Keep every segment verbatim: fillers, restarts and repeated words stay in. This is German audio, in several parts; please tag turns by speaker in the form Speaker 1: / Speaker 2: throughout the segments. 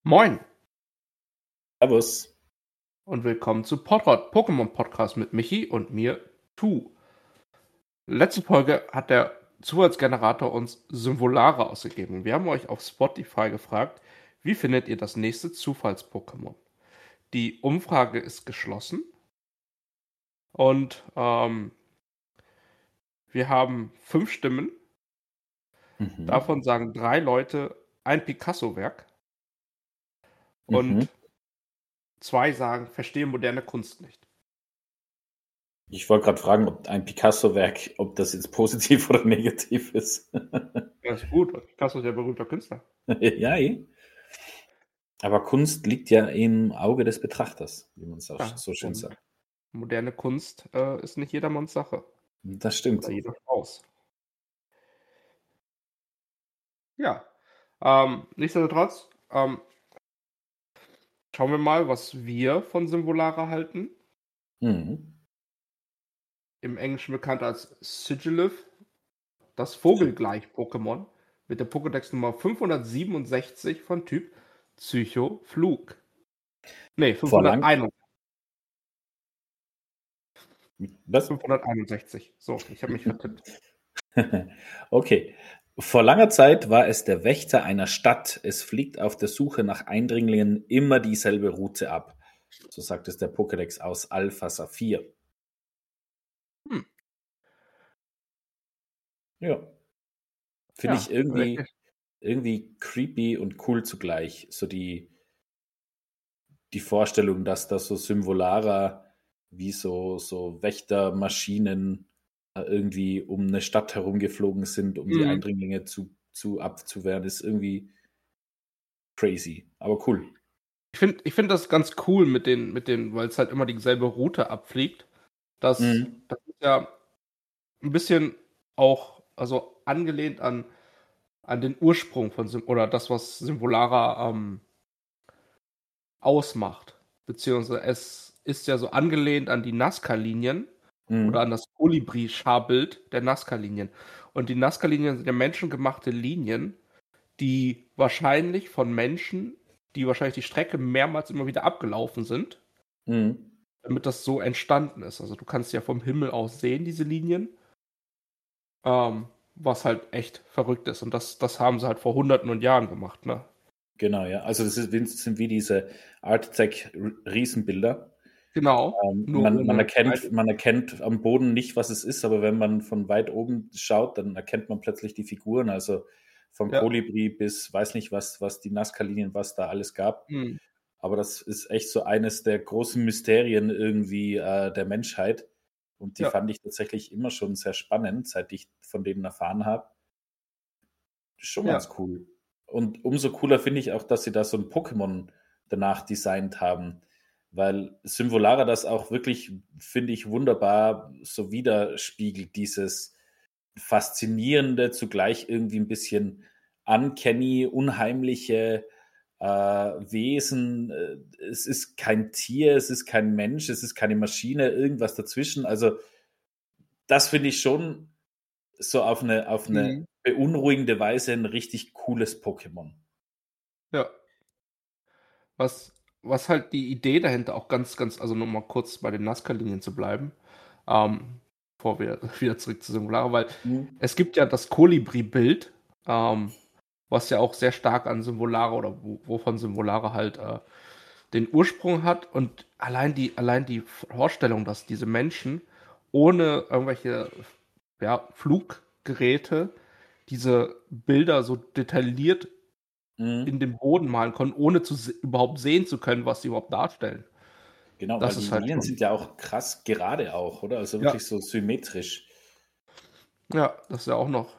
Speaker 1: Moin
Speaker 2: Servus.
Speaker 1: und willkommen zu Podrot, Pokémon Podcast mit Michi und mir, Tu. Letzte Folge hat der Zufallsgenerator uns Symvolare ausgegeben. Wir haben euch auf Spotify gefragt, wie findet ihr das nächste Zufalls-Pokémon? Die Umfrage ist geschlossen und ähm, wir haben fünf Stimmen.
Speaker 2: Mhm.
Speaker 1: Davon sagen drei Leute ein Picasso-Werk und
Speaker 2: Mhm.
Speaker 1: zwei sagen, verstehe moderne Kunst nicht.
Speaker 2: Ich wollte gerade fragen, ob ein Picasso-Werk, ob das jetzt positiv oder negativ ist.
Speaker 1: Ja, ist gut, weil Picasso ist ja ein berühmter Künstler.
Speaker 2: Ja, eh. Aber Kunst liegt ja im Auge des Betrachters, wie man es auch
Speaker 1: Ja,
Speaker 2: so schön
Speaker 1: und
Speaker 2: sagt.
Speaker 1: moderne Kunst äh, ist nicht jedermanns Sache.
Speaker 2: Das stimmt.
Speaker 1: Oder jeder Frau's. Ja. Ähm, nichtsdestotrotz, ähm, schauen wir mal, was wir von Symvolare halten.
Speaker 2: Mhm.
Speaker 1: Im Englischen bekannt als Sigilyph, das Vogelgleich-Pokémon mit der Pokédex-Nummer fünfhundertsiebenundsechzig von Typ Psycho-Flug. Nee,
Speaker 2: Vor lang, was?
Speaker 1: fünfhunderteinundsechzig. So, ich habe mich vertippt.
Speaker 2: Okay. Vor langer Zeit war es der Wächter einer Stadt. Es fliegt auf der Suche nach Eindringlingen immer dieselbe Route ab. So sagt es der Pokédex aus Alpha Saphir.
Speaker 1: Hm.
Speaker 2: Ja. Finde
Speaker 1: Ja,
Speaker 2: ich irgendwie,
Speaker 1: wirklich.
Speaker 2: irgendwie creepy und cool zugleich. So die, die Vorstellung, dass da so Symvolara wie so, so Wächtermaschinen äh, irgendwie um eine Stadt herumgeflogen sind, um die
Speaker 1: Mhm.
Speaker 2: Eindringlinge zu, zu abzuwehren, ist irgendwie crazy, aber cool.
Speaker 1: Ich finde ich find das ganz cool mit den, mit den, weil es halt immer dieselbe Route abfliegt. Das,
Speaker 2: Mhm.
Speaker 1: das ist ja ein bisschen auch, also angelehnt an, an den Ursprung von Sym oder das, was Symvolara ähm, ausmacht. Beziehungsweise es ist ja so angelehnt an die Nazca-Linien oder
Speaker 2: Mhm.
Speaker 1: an das Kolibri-Scharbild der Nazca-Linien. Und die Nazca-Linien sind ja menschengemachte Linien, die wahrscheinlich von Menschen, die wahrscheinlich die Strecke mehrmals immer wieder abgelaufen sind,
Speaker 2: Mhm.
Speaker 1: damit das so entstanden ist. Also du kannst ja vom Himmel aus sehen, diese Linien. Ähm, was halt echt verrückt ist. Und das, das haben sie halt vor Hunderten und Jahren gemacht, ne?
Speaker 2: Genau, ja. Also das, ist, das sind wie diese Art-Tech-Riesenbilder.
Speaker 1: Genau.
Speaker 2: Ähm,
Speaker 1: Nur
Speaker 2: man, man,
Speaker 1: ohne
Speaker 2: erkennt,
Speaker 1: Zeit.
Speaker 2: man erkennt am Boden nicht, was es ist, aber wenn man von weit oben schaut, dann erkennt man plötzlich die Figuren. Also von
Speaker 1: Ja.
Speaker 2: Kolibri bis weiß nicht was, was die Nazca-Linien, was da alles gab.
Speaker 1: Hm.
Speaker 2: Aber das ist echt so eines der großen Mysterien irgendwie äh, der Menschheit. Und die
Speaker 1: Ja.
Speaker 2: fand ich tatsächlich immer schon sehr spannend, seit ich von denen erfahren habe. Schon
Speaker 1: Ja.
Speaker 2: ganz cool. Und umso cooler finde ich auch, dass sie da so ein Pokémon danach designt haben, weil Symvolara das auch wirklich, finde ich, wunderbar so widerspiegelt, dieses faszinierende, zugleich irgendwie ein bisschen uncanny, unheimliche äh, Wesen. Äh, Es ist kein Tier, es ist kein Mensch, es ist keine Maschine, irgendwas dazwischen. Also das finde ich schon so auf eine, auf eine
Speaker 1: Mhm.
Speaker 2: beunruhigende Weise ein richtig cooles Pokémon.
Speaker 1: Ja. Was, was halt die Idee dahinter auch ganz, ganz, also nur mal kurz bei den Nazca-Linien zu bleiben, ähm, bevor wir wieder zurück zu Singular, weil
Speaker 2: Mhm.
Speaker 1: es gibt ja das Kolibri-Bild, ähm, was ja auch sehr stark an Symvolare oder wo, wovon Symvolare halt äh, den Ursprung hat und allein die, allein die Vorstellung, dass diese Menschen ohne irgendwelche ja, Fluggeräte diese Bilder so detailliert in
Speaker 2: Mhm.
Speaker 1: den Boden malen konnten, ohne zu se überhaupt sehen zu können, was sie überhaupt darstellen.
Speaker 2: Genau, weil
Speaker 1: Das
Speaker 2: die
Speaker 1: ist halt
Speaker 2: Linien
Speaker 1: schon,
Speaker 2: sind ja auch krass gerade auch, oder? Also
Speaker 1: ja,
Speaker 2: wirklich so symmetrisch.
Speaker 1: ja, das ist ja auch noch.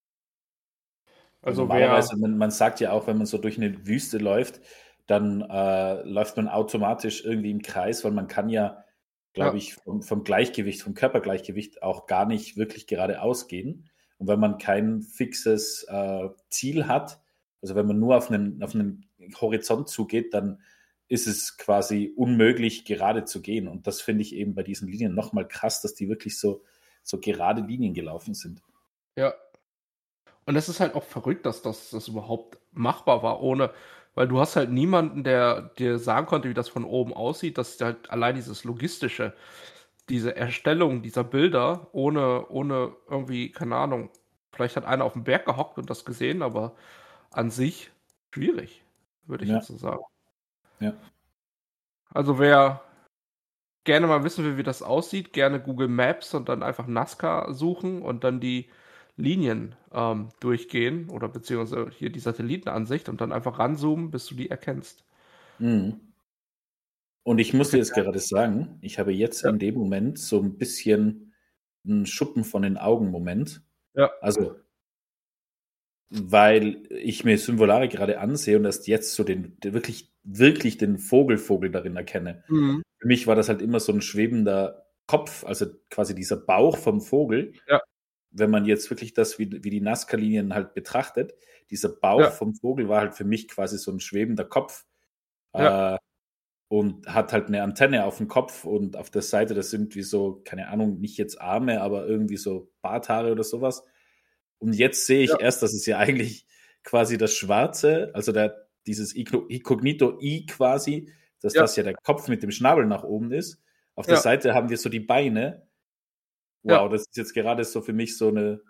Speaker 2: Weil
Speaker 1: Also wer,
Speaker 2: normalerweise, man, man sagt ja auch, wenn man so durch eine Wüste läuft, dann äh, läuft man automatisch irgendwie im Kreis, weil man kann ja, glaube
Speaker 1: ja,
Speaker 2: ich, vom, vom Gleichgewicht, vom Körpergleichgewicht auch gar nicht wirklich geradeaus gehen. Und wenn man kein fixes äh, Ziel hat, also wenn man nur auf einen, auf einen Horizont zugeht, dann ist es quasi unmöglich, gerade zu gehen. Und das finde ich eben bei diesen Linien nochmal krass, dass die wirklich so, so gerade Linien gelaufen sind.
Speaker 1: ja. Und es ist halt auch verrückt, dass das, das überhaupt machbar war, ohne. weil du hast halt niemanden, der dir sagen konnte, wie das von oben aussieht. Das ist halt allein dieses Logistische, diese Erstellung dieser Bilder ohne, ohne irgendwie, keine Ahnung, vielleicht hat einer auf dem Berg gehockt und das gesehen, aber an sich schwierig, würde ich
Speaker 2: Ja,
Speaker 1: jetzt so sagen.
Speaker 2: ja.
Speaker 1: Also wer gerne mal wissen will, wie das aussieht, gerne Google Maps und dann einfach Nazca suchen und dann die Linien ähm, durchgehen oder beziehungsweise hier die Satellitenansicht und dann einfach ranzoomen, bis du die erkennst.
Speaker 2: Mhm. Und ich muss dir
Speaker 1: Okay.
Speaker 2: jetzt gerade sagen, ich habe jetzt
Speaker 1: Ja.
Speaker 2: in dem Moment so ein bisschen einen Schuppen von den Augen-Moment.
Speaker 1: Ja.
Speaker 2: Also, weil ich mir Symvolare gerade ansehe und erst jetzt so den, den wirklich, wirklich den Vogelvogel darin erkenne.
Speaker 1: Mhm.
Speaker 2: Für mich war das halt immer so ein schwebender Kopf, also quasi dieser Bauch vom Vogel.
Speaker 1: Ja.
Speaker 2: Wenn man jetzt wirklich das wie, wie die Nazca-Linien halt betrachtet, dieser Bauch
Speaker 1: Ja.
Speaker 2: vom Vogel war halt für mich quasi so ein schwebender Kopf.
Speaker 1: Ja.
Speaker 2: Äh, und hat halt eine Antenne auf dem Kopf und auf der Seite, das sind wie so, keine Ahnung, nicht jetzt Arme, aber irgendwie so Barthaare oder sowas. Und jetzt sehe ich
Speaker 1: Ja.
Speaker 2: erst, dass es ja eigentlich quasi das Schwarze, also der, dieses Incognito I quasi, dass
Speaker 1: Ja.
Speaker 2: das ja der Kopf mit dem Schnabel nach oben ist. Auf der
Speaker 1: Ja.
Speaker 2: Seite haben wir so die Beine. Wow,
Speaker 1: Ja.
Speaker 2: das ist jetzt gerade so für mich so eine.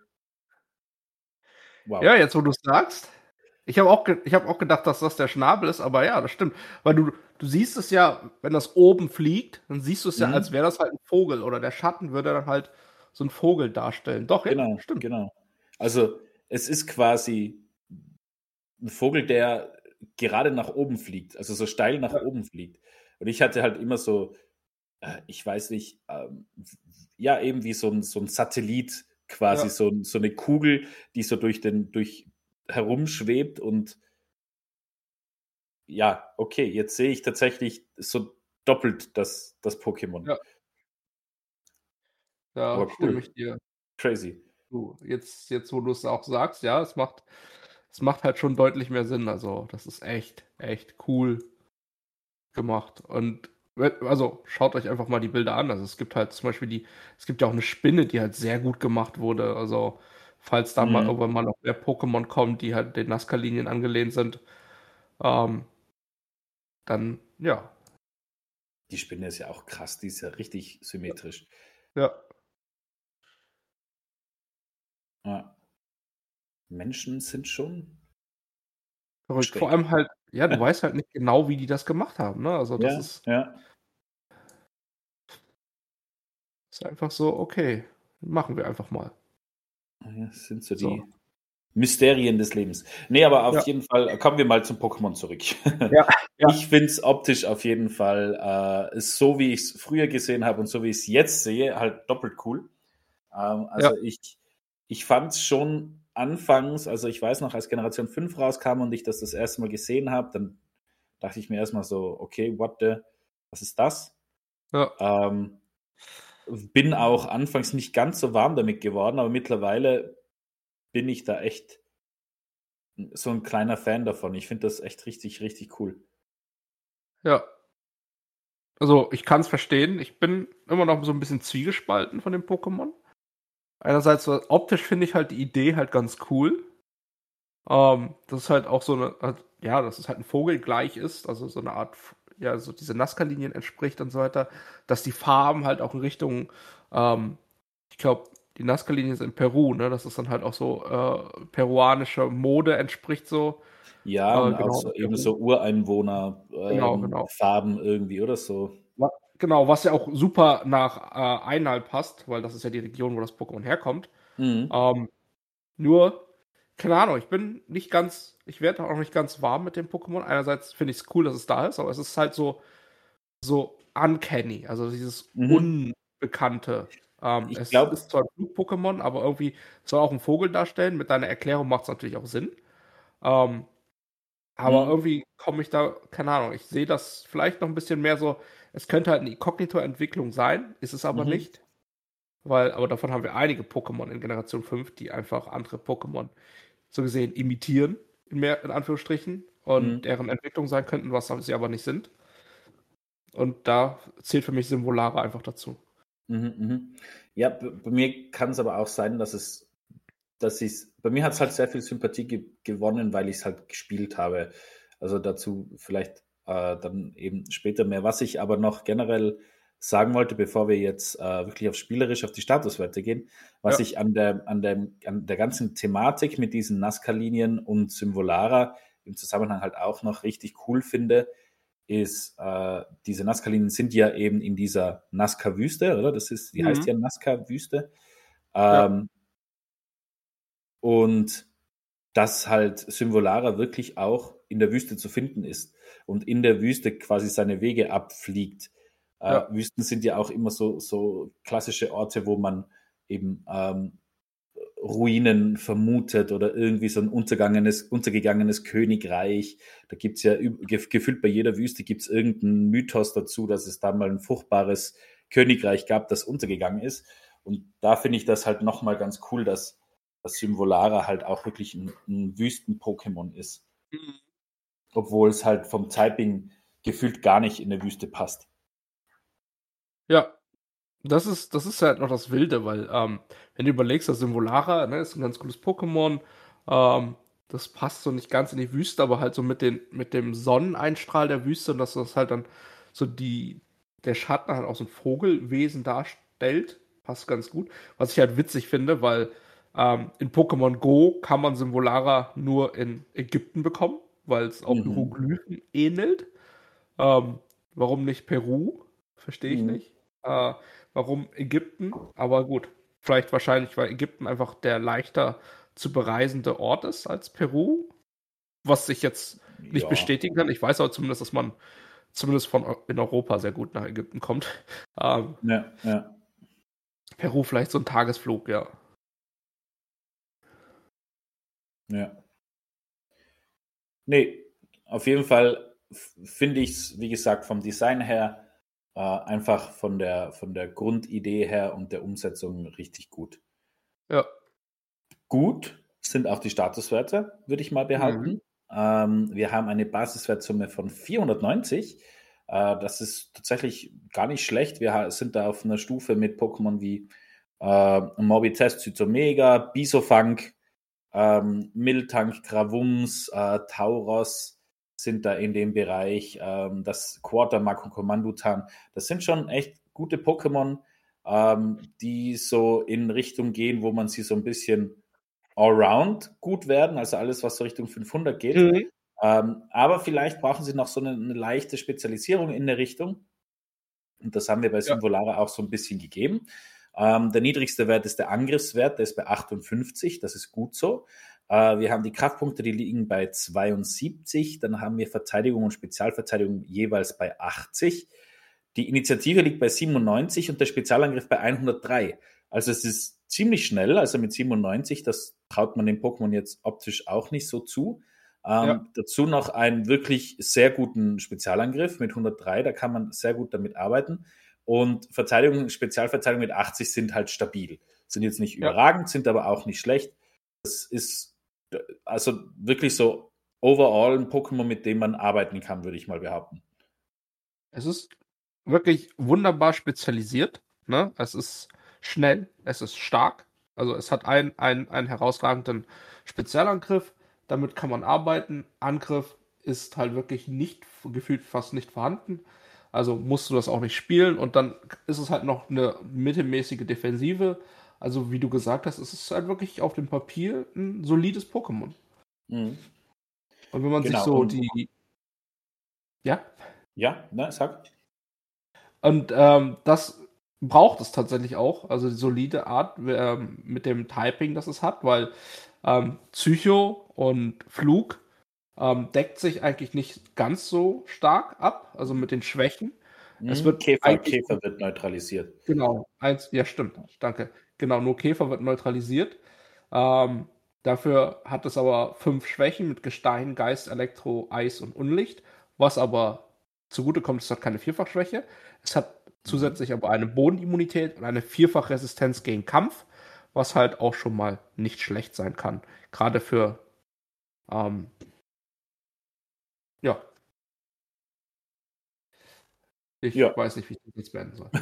Speaker 2: Wow.
Speaker 1: Ja, jetzt wo du es sagst. Ich habe auch, ge ich hab auch gedacht, dass das der Schnabel ist, aber ja, das stimmt. Weil du, du siehst es ja, wenn das oben fliegt, dann siehst du es ja,
Speaker 2: Mhm.
Speaker 1: als wäre das halt ein Vogel oder der Schatten würde dann halt so einen Vogel darstellen. Doch, ja,
Speaker 2: Genau,
Speaker 1: stimmt.
Speaker 2: genau. Also es ist quasi ein Vogel, der gerade nach oben fliegt, also so steil nach
Speaker 1: Ja.
Speaker 2: oben fliegt. Und ich hatte halt immer so, äh, ich weiß nicht, ähm, ja, eben wie so ein, so ein Satellit quasi,
Speaker 1: Ja.
Speaker 2: so, so eine Kugel, die so durch den, durch herumschwebt und ja, okay, jetzt sehe ich tatsächlich so doppelt das, das Pokémon.
Speaker 1: Ja. Da
Speaker 2: Aber
Speaker 1: stimme
Speaker 2: cool,
Speaker 1: ich dir
Speaker 2: crazy.
Speaker 1: zu. Jetzt, jetzt, wo du es auch sagst, ja, es macht, es macht halt schon deutlich mehr Sinn. Also, das ist echt, echt cool gemacht. Und we- also schaut euch einfach mal die Bilder an. Also es gibt halt zum Beispiel die, es gibt ja auch eine Spinne, die halt sehr gut gemacht wurde. Also falls da mal
Speaker 2: Mhm.
Speaker 1: irgendwann mal noch mehr Pokémon kommen, die halt den Nazca-Linien angelehnt sind, ähm, dann ja.
Speaker 2: Die Spinne ist ja auch krass, die ist ja richtig symmetrisch.
Speaker 1: Ja.
Speaker 2: Ja. Menschen sind schon
Speaker 1: Verrückt. Vor
Speaker 2: schräg.
Speaker 1: allem halt, ja, du weißt halt nicht genau, wie die das gemacht haben, ne? Also das
Speaker 2: Ja,
Speaker 1: ist,
Speaker 2: ja.
Speaker 1: ist einfach so, okay, machen wir einfach mal.
Speaker 2: Ja, das sind so
Speaker 1: So.
Speaker 2: die Mysterien des Lebens. Nee, aber auf
Speaker 1: Ja.
Speaker 2: jeden Fall kommen wir mal zum Pokémon zurück.
Speaker 1: Ja. Ja.
Speaker 2: Ich finde es optisch auf jeden Fall äh, so, wie ich es früher gesehen habe und so, wie ich es jetzt sehe, halt doppelt cool. Ähm, also
Speaker 1: Ja.
Speaker 2: ich, ich fand es schon anfangs, also ich weiß noch, als Generation fünf rauskam und ich das das erste Mal gesehen habe, dann dachte ich mir erstmal so, okay, what the, was ist das?
Speaker 1: Ja.
Speaker 2: Ähm, bin auch anfangs nicht ganz so warm damit geworden, aber mittlerweile bin ich da echt so ein kleiner Fan davon. Ich finde das echt richtig, richtig cool.
Speaker 1: Ja. Also ich kann es verstehen. Ich bin immer noch so ein bisschen zwiegespalten von dem Pokémon. Einerseits, so optisch finde ich halt die Idee halt ganz cool. Ähm, das ist halt auch so eine, halt, ja, dass es halt ein Vogel gleich ist, also so eine Art, F- ja, so diese Nazca-Linien entspricht und so weiter. Dass die Farben halt auch in Richtung, ähm, ich glaube, die Nazca-Linien sind in Peru, ne? Dass es dann halt auch so äh, peruanische Mode entspricht, so.
Speaker 2: Ja,
Speaker 1: Äh,
Speaker 2: und auch
Speaker 1: genau,
Speaker 2: so
Speaker 1: in
Speaker 2: eben
Speaker 1: Peru.
Speaker 2: so Ureinwohner
Speaker 1: Genau,
Speaker 2: ähm,
Speaker 1: genau.
Speaker 2: Farben irgendwie oder so.
Speaker 1: Wa- Genau, was ja auch super nach äh, Einhal passt, weil das ist ja die Region, wo das Pokémon herkommt.
Speaker 2: Mhm.
Speaker 1: Ähm, Nur, keine Ahnung, ich bin nicht ganz, ich werde auch nicht ganz warm mit dem Pokémon. Einerseits finde ich es cool, dass es da ist, aber es ist halt so, so uncanny, also dieses
Speaker 2: Mhm.
Speaker 1: Unbekannte. Ähm,
Speaker 2: Ich
Speaker 1: es
Speaker 2: glaube,
Speaker 1: ist zwar ein Flug-Pokémon, aber irgendwie soll auch ein Vogel darstellen. Mit deiner Erklärung macht es natürlich auch Sinn. Ähm, aber
Speaker 2: mhm.
Speaker 1: irgendwie komme ich da, keine Ahnung, ich sehe das vielleicht noch ein bisschen mehr so, es könnte halt eine Inkognito-Entwicklung sein, ist es aber
Speaker 2: Mhm.
Speaker 1: nicht. Weil, aber davon haben wir einige Pokémon in Generation fünf, die einfach andere Pokémon so gesehen imitieren, in, mehr, in Anführungsstrichen, und
Speaker 2: Mhm.
Speaker 1: deren Entwicklung sein könnten, was sie aber nicht sind. Und da zählt für mich Symbolare einfach dazu.
Speaker 2: Mhm. Mhm. Ja, b- bei mir kann es aber auch sein, dass es, dass ich, bei mir hat es halt sehr viel Sympathie ge gewonnen, weil ich es halt gespielt habe. Also dazu vielleicht äh, dann eben später mehr. Was ich aber noch generell sagen wollte, bevor wir jetzt äh, wirklich auf spielerisch auf die Statuswerte gehen, was
Speaker 1: Ja.
Speaker 2: ich an der, an, der, an der ganzen Thematik mit diesen Nazca-Linien und Symvolara im Zusammenhang halt auch noch richtig cool finde, ist, äh, diese Nazca-Linien sind ja eben in dieser Nazca-Wüste, oder? Das ist, die heißt
Speaker 1: Mhm.
Speaker 2: ja Nazca-Wüste.
Speaker 1: Ja.
Speaker 2: Ähm, und dass halt Symvolara wirklich auch in der Wüste zu finden ist und in der Wüste quasi seine Wege abfliegt. Äh,
Speaker 1: Ja.
Speaker 2: Wüsten sind ja auch immer so, so klassische Orte, wo man eben ähm, Ruinen vermutet oder irgendwie so ein untergegangenes, untergegangenes Königreich. Da gibt es ja gefühlt bei jeder Wüste gibt es irgendeinen Mythos dazu, dass es da mal ein fruchtbares Königreich gab, das untergegangen ist. Und da finde ich das halt nochmal ganz cool, dass das Symvolara halt auch wirklich ein, ein Wüsten-Pokémon ist.
Speaker 1: Mhm.
Speaker 2: Obwohl es halt vom Typing gefühlt gar nicht in eine Wüste passt.
Speaker 1: Ja. Das ist, das ist halt noch das Wilde, weil, ähm, wenn du überlegst, das Symvolara, ne, ist ein ganz cooles Pokémon. Ähm, das passt so nicht ganz in die Wüste, aber halt so mit, den, mit dem Sonneneinstrahl der Wüste und dass das halt dann so die, der Schatten halt auch so ein Vogelwesen darstellt, passt ganz gut. Was ich halt witzig finde, weil ähm, in Pokémon Go kann man Symvolara nur in Ägypten bekommen, weil es auch
Speaker 2: Mhm.
Speaker 1: Hieroglyphen ähnelt. Ähm, warum nicht Peru? Verstehe ich
Speaker 2: Mhm.
Speaker 1: nicht. Äh, warum Ägypten? Aber gut, vielleicht wahrscheinlich, weil Ägypten einfach der leichter zu bereisende Ort ist als Peru, was ich jetzt nicht
Speaker 2: Ja,
Speaker 1: bestätigen kann. Ich weiß aber zumindest, dass man zumindest von Eu- in Europa sehr gut nach Ägypten kommt. Ähm,
Speaker 2: ja, ja,
Speaker 1: Peru vielleicht so ein Tagesflug, ja.
Speaker 2: ja. Nee, auf jeden Fall f- finde ich es, wie gesagt, vom Design her, äh, einfach von der, von der Grundidee her und der Umsetzung richtig gut.
Speaker 1: Ja.
Speaker 2: Gut sind auch die Statuswerte, würde ich mal
Speaker 1: Mhm.
Speaker 2: behaupten. Ähm, wir haben eine Basiswertsumme von vierhundertneunzig. Äh, das ist tatsächlich gar nicht schlecht. Wir ha- sind da auf einer Stufe mit Pokémon wie äh, Morbitest, Zytomega, Bisofunk, ähm, Miltank, Gravums, äh, Tauros sind da in dem Bereich. Ähm, das Quartermark und Kommandotan, das sind schon echt gute Pokémon, ähm, die so in Richtung gehen, wo man sie so ein bisschen allround gut werden, also alles, was so Richtung fünfhundert geht.
Speaker 1: Mhm.
Speaker 2: Ähm, aber vielleicht brauchen sie noch so eine, eine leichte Spezialisierung in der Richtung. Und das haben wir bei
Speaker 1: Ja.
Speaker 2: Symvolara auch so ein bisschen gegeben. Ähm, der niedrigste Wert ist der Angriffswert, der ist bei achtundfünfzig, das ist gut so. Äh, wir haben die Kraftpunkte, die liegen bei zweiundsiebzig, dann haben wir Verteidigung und Spezialverteidigung jeweils bei achtzig. Die Initiative liegt bei siebenundneunzig und der Spezialangriff bei hundertdrei. Also es ist ziemlich schnell, also mit siebenundneunzig, das traut man dem Pokémon jetzt optisch auch nicht so zu.
Speaker 1: Ja.
Speaker 2: Ähm, dazu noch einen wirklich sehr guten Spezialangriff mit hundertdrei, da kann man sehr gut damit arbeiten. Und Verteidigung, Spezialverteidigung mit achtzig sind halt stabil. Sind jetzt nicht
Speaker 1: Ja.
Speaker 2: überragend, sind aber auch nicht schlecht. Das ist also wirklich so overall ein Pokémon, mit dem man arbeiten kann, würde ich mal behaupten.
Speaker 1: Es ist wirklich wunderbar spezialisiert. Ne? Es ist schnell, es ist stark. Also es hat einen, einen, einen herausragenden Spezialangriff. Damit kann man arbeiten. Angriff ist halt wirklich nicht, gefühlt fast nicht vorhanden. Also musst du das auch nicht spielen. Und dann ist es halt noch eine mittelmäßige Defensive. Also wie du gesagt hast, es ist halt wirklich auf dem Papier ein solides Pokémon.
Speaker 2: Mhm.
Speaker 1: Und wenn man sich
Speaker 2: Genau.
Speaker 1: so
Speaker 2: Und
Speaker 1: die, ja,
Speaker 2: ja, ne, sag.
Speaker 1: Und ähm, das braucht es tatsächlich auch, also die solide Art ähm, mit dem Typing, das es hat, weil ähm, Psycho und Flug ähm, deckt sich eigentlich nicht ganz so stark ab, also mit den Schwächen. Es
Speaker 2: Mhm.
Speaker 1: wird
Speaker 2: Käfer,
Speaker 1: eigentlich,
Speaker 2: Käfer wird neutralisiert.
Speaker 1: genau, eins, ja stimmt, danke. Genau, nur Käfer wird neutralisiert. Ähm, dafür hat es aber fünf Schwächen mit Gestein, Geist, Elektro, Eis und Unlicht, was aber zugutekommt, es hat keine Vierfachschwäche. Es hat
Speaker 2: Mhm.
Speaker 1: zusätzlich aber eine Bodenimmunität und eine Vierfachresistenz gegen Kampf, was halt auch schon mal nicht schlecht sein kann. Gerade für, ähm, ja, ich
Speaker 2: Ja.
Speaker 1: weiß nicht, wie ich das jetzt beenden soll.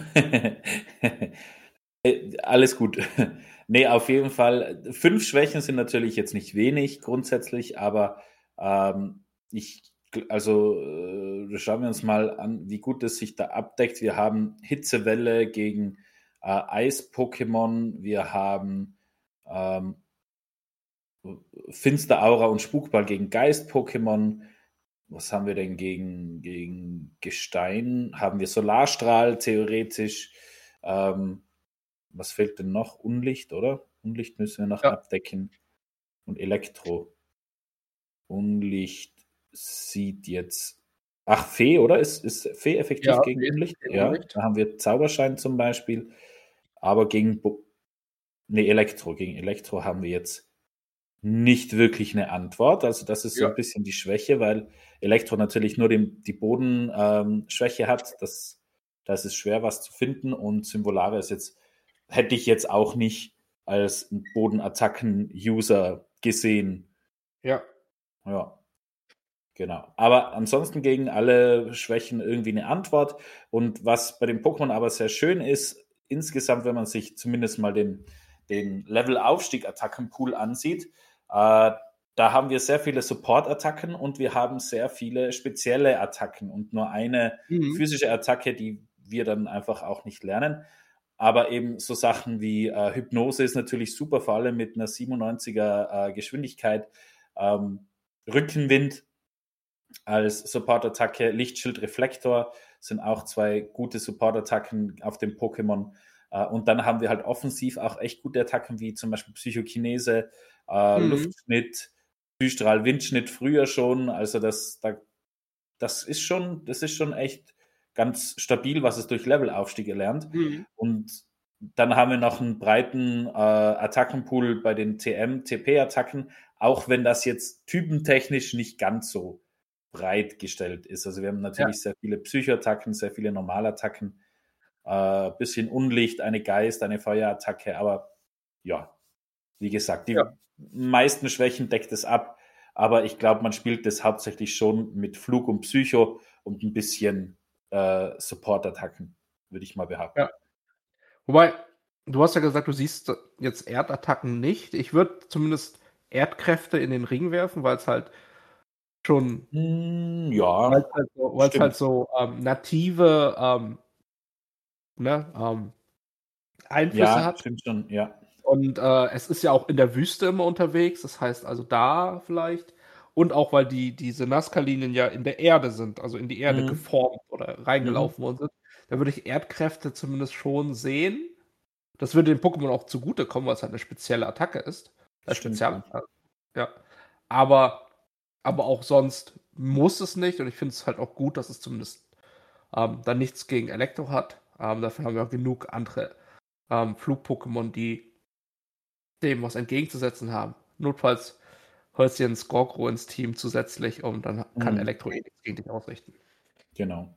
Speaker 2: Äh, Alles gut. Nee, auf jeden Fall. Fünf Schwächen sind natürlich jetzt nicht wenig grundsätzlich, aber ähm, ich also äh, schauen wir uns mal an, wie gut es sich da abdeckt. Wir haben Hitzewelle gegen äh, Eis-Pokémon, wir haben ähm, Finsteraura und Spukball gegen Geist-Pokémon. Was haben wir denn gegen, gegen Gestein? Haben wir Solarstrahl theoretisch? Ähm, was fehlt denn noch? Unlicht, oder? Unlicht müssen wir noch
Speaker 1: Ja.
Speaker 2: abdecken. Und Elektro. Unlicht sieht jetzt. Ach, Fee, oder? Ist, ist Fee effektiv
Speaker 1: Ja,
Speaker 2: gegen
Speaker 1: Fee ist
Speaker 2: Unlicht?
Speaker 1: gegen
Speaker 2: Ja,
Speaker 1: Unlicht.
Speaker 2: da haben wir Zauberschein zum Beispiel. Aber gegen. Bo- Nee, Elektro. Gegen Elektro haben wir jetzt nicht wirklich eine Antwort. Also das ist so
Speaker 1: Ja.
Speaker 2: ein bisschen die Schwäche, weil Elektro natürlich nur den, die Bodenschwäche ähm, hat. Das, da ist es schwer, was zu finden. Und Symvolare ist jetzt, hätte ich jetzt auch nicht als Bodenattacken-User gesehen.
Speaker 1: Ja.
Speaker 2: Ja, genau. Aber ansonsten gegen alle Schwächen irgendwie eine Antwort. Und was bei dem Pokémon aber sehr schön ist, insgesamt, wenn man sich zumindest mal den, den Level-Aufstieg-Attackenpool ansieht, äh, da haben wir sehr viele Support-Attacken und wir haben sehr viele spezielle Attacken und nur eine
Speaker 1: Mhm.
Speaker 2: physische Attacke, die wir dann einfach auch nicht lernen. Aber eben so Sachen wie äh, Hypnose ist natürlich super, vor allem mit einer siebenundneunziger äh, Geschwindigkeit. Ähm, Rückenwind als Support-Attacke, Lichtschild, Reflektor sind auch zwei gute Support-Attacken auf dem Pokémon. Äh, und dann haben wir halt offensiv auch echt gute Attacken, wie zum Beispiel Psychokinese, äh,
Speaker 1: Mhm.
Speaker 2: Luftschnitt, Psystrahl, Windschnitt früher schon. Also das, da, das ist schon, das ist schon echt ganz stabil, was es durch Levelaufstieg erlernt.
Speaker 1: Mhm.
Speaker 2: Und dann haben wir noch einen breiten äh, Attackenpool bei den T M, T P-Attacken, auch wenn das jetzt typentechnisch nicht ganz so breit gestellt ist. Also wir haben natürlich
Speaker 1: Ja.
Speaker 2: sehr viele Psychoattacken, sehr viele Normalattacken, äh, bisschen Unlicht, eine Geist, eine Feuerattacke, aber ja, wie gesagt, die
Speaker 1: Ja.
Speaker 2: meisten Schwächen deckt es ab, aber ich glaube, man spielt das hauptsächlich schon mit Flug und Psycho und ein bisschen äh, Support-Attacken, würde ich mal behaupten.
Speaker 1: Ja. Wobei, du hast ja gesagt, du siehst jetzt Erdattacken nicht. Ich würde zumindest Erdkräfte in den Ring werfen, weil es halt schon,
Speaker 2: Hm,
Speaker 1: weil
Speaker 2: ja,
Speaker 1: es halt so, weil's
Speaker 2: stimmt.
Speaker 1: halt so ähm, native ähm, ne, ähm, Einflüsse
Speaker 2: Ja,
Speaker 1: hat.
Speaker 2: stimmt schon, ja.
Speaker 1: Und äh, es ist ja auch in der Wüste immer unterwegs, das heißt also da vielleicht. Und auch weil die, diese Nazca-Linien ja in der Erde sind, also in die Erde
Speaker 2: Mhm.
Speaker 1: geformt oder
Speaker 2: Mhm.
Speaker 1: reingelaufen worden sind, da würde ich Erdkräfte zumindest schon sehen. Das würde dem Pokémon auch zugutekommen, weil es halt eine spezielle Attacke ist. Äh,
Speaker 2: Stimmt,
Speaker 1: Spezial,
Speaker 2: ja.
Speaker 1: äh, ja. Aber, aber auch sonst muss es nicht. Und ich finde es halt auch gut, dass es zumindest ähm, dann nichts gegen Elektro hat. Ähm, dafür haben wir auch genug andere ähm, Flug-Pokémon, die dem was entgegenzusetzen haben. Notfalls Holzchen Skorgro ins Team zusätzlich und dann kann
Speaker 2: Mhm.
Speaker 1: Elektro eh nichts gegen dich ausrichten.
Speaker 2: Genau.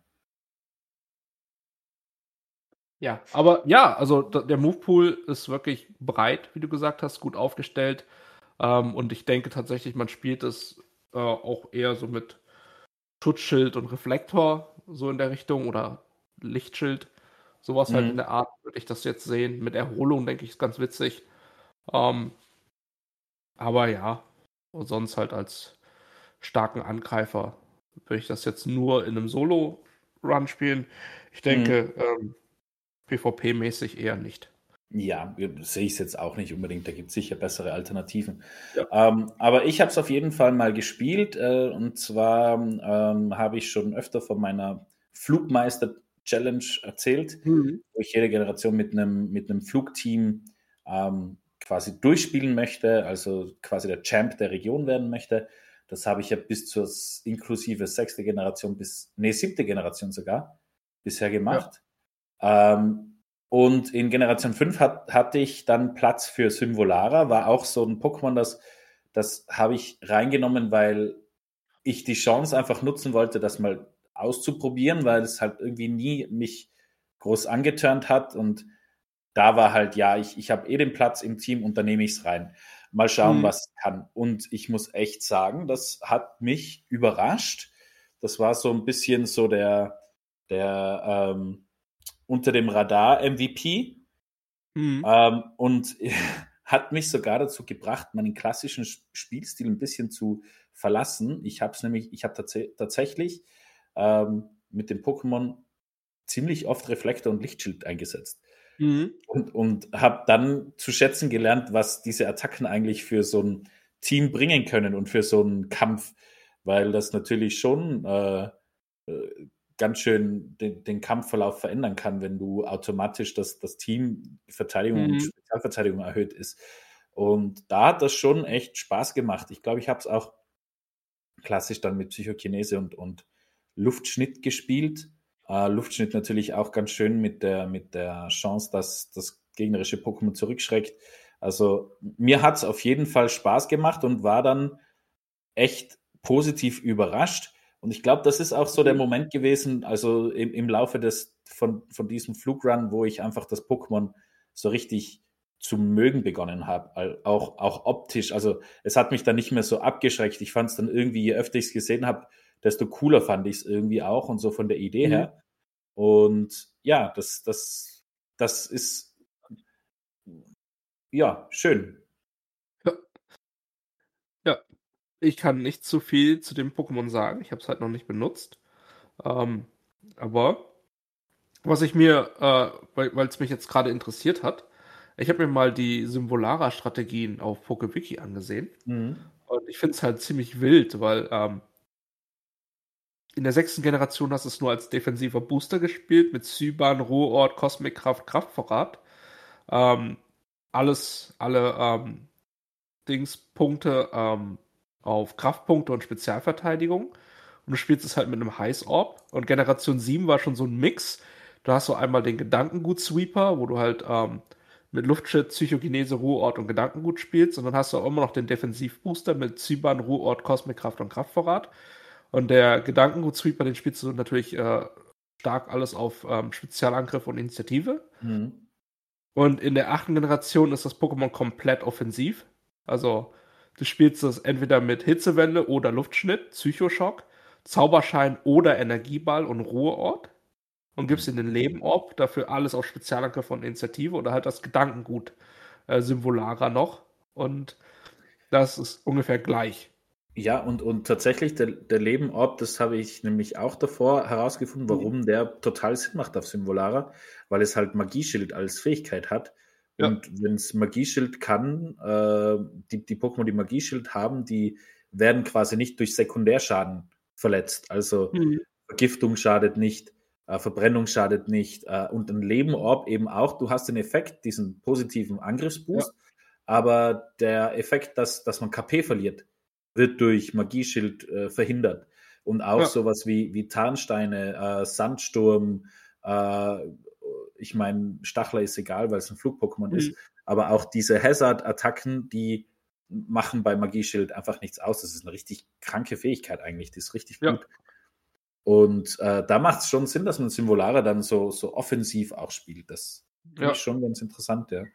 Speaker 1: Ja, aber ja, also d- der Movepool ist wirklich breit, wie du gesagt hast, gut aufgestellt. Ähm, und ich denke tatsächlich, man spielt es äh, auch eher so mit Schutzschild und Reflektor, so in der Richtung, oder Lichtschild. Sowas halt in
Speaker 2: Mhm.
Speaker 1: der Art würde ich das jetzt sehen. Mit Erholung, denke ich, ist ganz witzig. Ähm, aber ja, und sonst halt als starken Angreifer würde ich das jetzt nur in einem Solo-Run spielen. Ich
Speaker 2: Mhm.
Speaker 1: denke, ähm, PvP-mäßig eher nicht.
Speaker 2: Ja, sehe ich es jetzt auch nicht unbedingt. Da gibt es sicher bessere Alternativen.
Speaker 1: Ja.
Speaker 2: Ähm, aber ich habe es auf jeden Fall mal gespielt. Äh, und zwar ähm, habe ich schon öfter von meiner Flugmeister-Challenge erzählt,
Speaker 1: Mhm.
Speaker 2: wo ich jede Generation mit einem mit einem Flugteam ähm, quasi durchspielen möchte, also quasi der Champ der Region werden möchte. Das habe ich ja bis zur s- inklusive sechste Generation bis, nee, siebte Generation sogar bisher
Speaker 1: Ja.
Speaker 2: gemacht. Ähm, und in Generation fünf hat, hatte ich dann Platz für Symvolara, war auch so ein Pokémon, das, das habe ich reingenommen, weil ich die Chance einfach nutzen wollte, das mal auszuprobieren, weil es halt irgendwie nie mich groß angeturnt hat. Und da war halt, ja, ich, ich habe eh den Platz im Team und da nehme ich es rein. Mal schauen,
Speaker 1: Mhm.
Speaker 2: was es kann. Und ich muss echt sagen, das hat mich überrascht. Das war so ein bisschen so der, der ähm, unter dem Radar M V P
Speaker 1: Mhm.
Speaker 2: ähm, und hat mich sogar dazu gebracht, meinen klassischen Spielstil ein bisschen zu verlassen. Ich habe es nämlich, ich habe tats- tatsächlich ähm, mit dem Pokémon ziemlich oft Reflektor und Lichtschild eingesetzt.
Speaker 1: Mhm.
Speaker 2: Und, und habe dann zu schätzen gelernt, was diese Attacken eigentlich für so ein Team bringen können und für so einen Kampf, weil das natürlich schon äh, äh, ganz schön den, den Kampfverlauf verändern kann, wenn du automatisch das, das Team Verteidigung und
Speaker 1: Mhm.
Speaker 2: Spezialverteidigung erhöht ist. Und da hat das schon echt Spaß gemacht. Ich glaube, ich habe es auch klassisch dann mit Psychokinese und, und Luftschnitt gespielt. Äh, Luftschnitt natürlich auch ganz schön mit der, mit der Chance, dass das gegnerische Pokémon zurückschreckt. Also mir hat es auf jeden Fall Spaß gemacht und war dann echt positiv überrascht. Und ich glaube, das ist auch so der
Speaker 1: Mhm.
Speaker 2: Moment gewesen, also im, im Laufe des, von, von diesem Flugrun, wo ich einfach das Pokémon so richtig zu mögen begonnen habe, auch, auch optisch. Also es hat mich dann nicht mehr so abgeschreckt. Ich fand es dann irgendwie, je öfter ich es gesehen habe, desto cooler fand ich es irgendwie auch und so von der Idee
Speaker 1: Mhm.
Speaker 2: her. Und ja, das, das, das ist ja schön.
Speaker 1: Ja. Ja. Ich kann nicht zu viel zu dem Pokémon sagen. Ich habe es halt noch nicht benutzt. Ähm, aber was ich mir, äh, weil es mich jetzt gerade interessiert hat, ich habe mir mal die Symvolara-Strategien auf PokeWiki angesehen.
Speaker 2: Mhm.
Speaker 1: Und ich finde es halt ziemlich wild, weil ähm, in der sechsten Generation hast du es nur als defensiver Booster gespielt, mit Zyban, Ruheort, Kosmikkraft, Kraftvorrat. Ähm, alles, alle ähm, Dingspunkte ähm, auf Kraftpunkte und Spezialverteidigung. Und du spielst es halt mit einem Heiß-Orb. Und Generation sieben war schon so ein Mix. Da hast du einmal den Gedankengut-Sweeper, wo du halt ähm, mit Luftschritt, Psychokinese, Ruheort und Gedankengut spielst. Und dann hast du auch immer noch den Defensivbooster mit Zyban, Ruheort, Kosmikkraft und Kraftvorrat. Und der Gedankengut-Sweeper, den spielst du natürlich äh, stark alles auf ähm, Spezialangriff und Initiative.
Speaker 2: Mhm.
Speaker 1: Und in der achten Generation ist das Pokémon komplett offensiv. Also, du spielst es entweder mit Hitzewelle oder Luftschnitt, Psychoschock, Zauberschein oder Energieball und Ruheort. Und gibst in den Lebenorb dafür alles auf Spezialangriff und Initiative oder halt das Gedankengut äh, Symvolara noch. Und das ist ungefähr gleich.
Speaker 2: Ja, und, und tatsächlich, der, der Lebenorb, das habe ich nämlich auch davor herausgefunden,
Speaker 1: Mhm.
Speaker 2: warum der total Sinn macht auf Symvolara, weil es halt Magieschild als Fähigkeit hat.
Speaker 1: Ja.
Speaker 2: Und wenn es Magieschild kann, äh, die, die Pokémon, die Magieschild haben, die werden quasi nicht durch Sekundärschaden verletzt. Also
Speaker 1: Mhm.
Speaker 2: Vergiftung schadet nicht, äh, Verbrennung schadet nicht. Äh, und ein Lebenorb eben auch. Du hast den Effekt, diesen positiven
Speaker 1: Ja.
Speaker 2: Angriffsboost, aber der Effekt, dass, dass man K P verliert, wird durch Magieschild äh, verhindert. Und auch
Speaker 1: Ja.
Speaker 2: sowas wie, wie Tarnsteine, äh, Sandsturm, äh, ich meine, Stachler ist egal, weil es ein Flug-Pokémon
Speaker 1: Mhm.
Speaker 2: ist, aber auch diese Hazard-Attacken, die machen bei Magieschild einfach nichts aus. Das ist eine richtig kranke Fähigkeit eigentlich, die ist richtig
Speaker 1: Ja.
Speaker 2: gut. Und äh, da macht es schon Sinn, dass man Symvolara dann so, so offensiv auch spielt. Das finde
Speaker 1: Ja.
Speaker 2: ich schon ganz interessant, ja.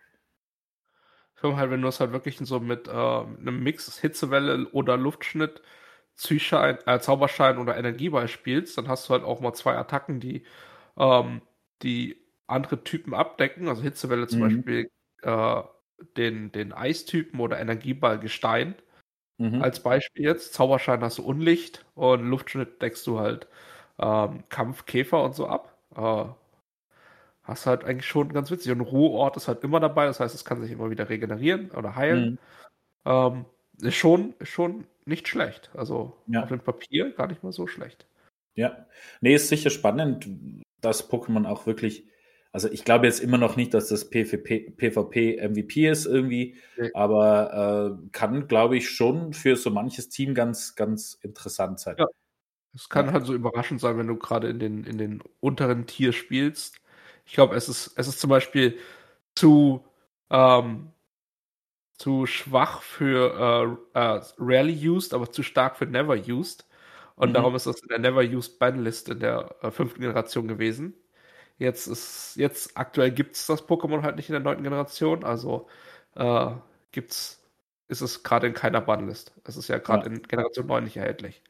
Speaker 1: Vor allem halt, wenn du es halt wirklich so mit, äh, mit einem Mix Hitzewelle oder Luftschnitt, Psyschein, äh, Zauberschein oder Energieball spielst, dann hast du halt auch mal zwei Attacken, die, ähm, die andere Typen abdecken. Also Hitzewelle zum
Speaker 2: Mhm.
Speaker 1: Beispiel äh, den, den Eistypen oder Energieball Gestein
Speaker 2: Mhm.
Speaker 1: als Beispiel jetzt. Zauberschein hast du Unlicht und Luftschnitt deckst du halt ähm, Kampf, Käfer und so ab. Äh, hast halt eigentlich schon ganz witzig. Und Ruheort ist halt immer dabei, das heißt, es kann sich immer wieder regenerieren oder heilen.
Speaker 2: Mhm.
Speaker 1: Ähm, ist schon, ist schon nicht schlecht. Also auf
Speaker 2: Ja.
Speaker 1: dem Papier gar nicht mal so schlecht.
Speaker 2: Ja, nee, ist sicher spannend, dass Pokémon auch wirklich, also ich glaube jetzt immer noch nicht, dass das PvP, PvP-M V P ist irgendwie,
Speaker 1: Nee.
Speaker 2: aber äh, kann, glaube ich, schon für so manches Team ganz, ganz interessant sein.
Speaker 1: Ja. Es kann
Speaker 2: Ja.
Speaker 1: halt so überraschend sein, wenn du gerade in den, in den unteren Tier spielst. Ich glaube, es ist, es ist zum Beispiel zu, ähm, zu schwach für äh, äh, Rarely Used, aber zu stark für Never Used. Und
Speaker 2: Mhm.
Speaker 1: darum ist das in der Never Used Banlist in der äh, fünften Generation gewesen. Jetzt ist, jetzt aktuell gibt es das Pokémon halt nicht in der neunten Generation, also äh, gibt's, ist es gerade in keiner Banlist. Es ist ja gerade
Speaker 2: Ja.
Speaker 1: in Generation neun nicht erhältlich.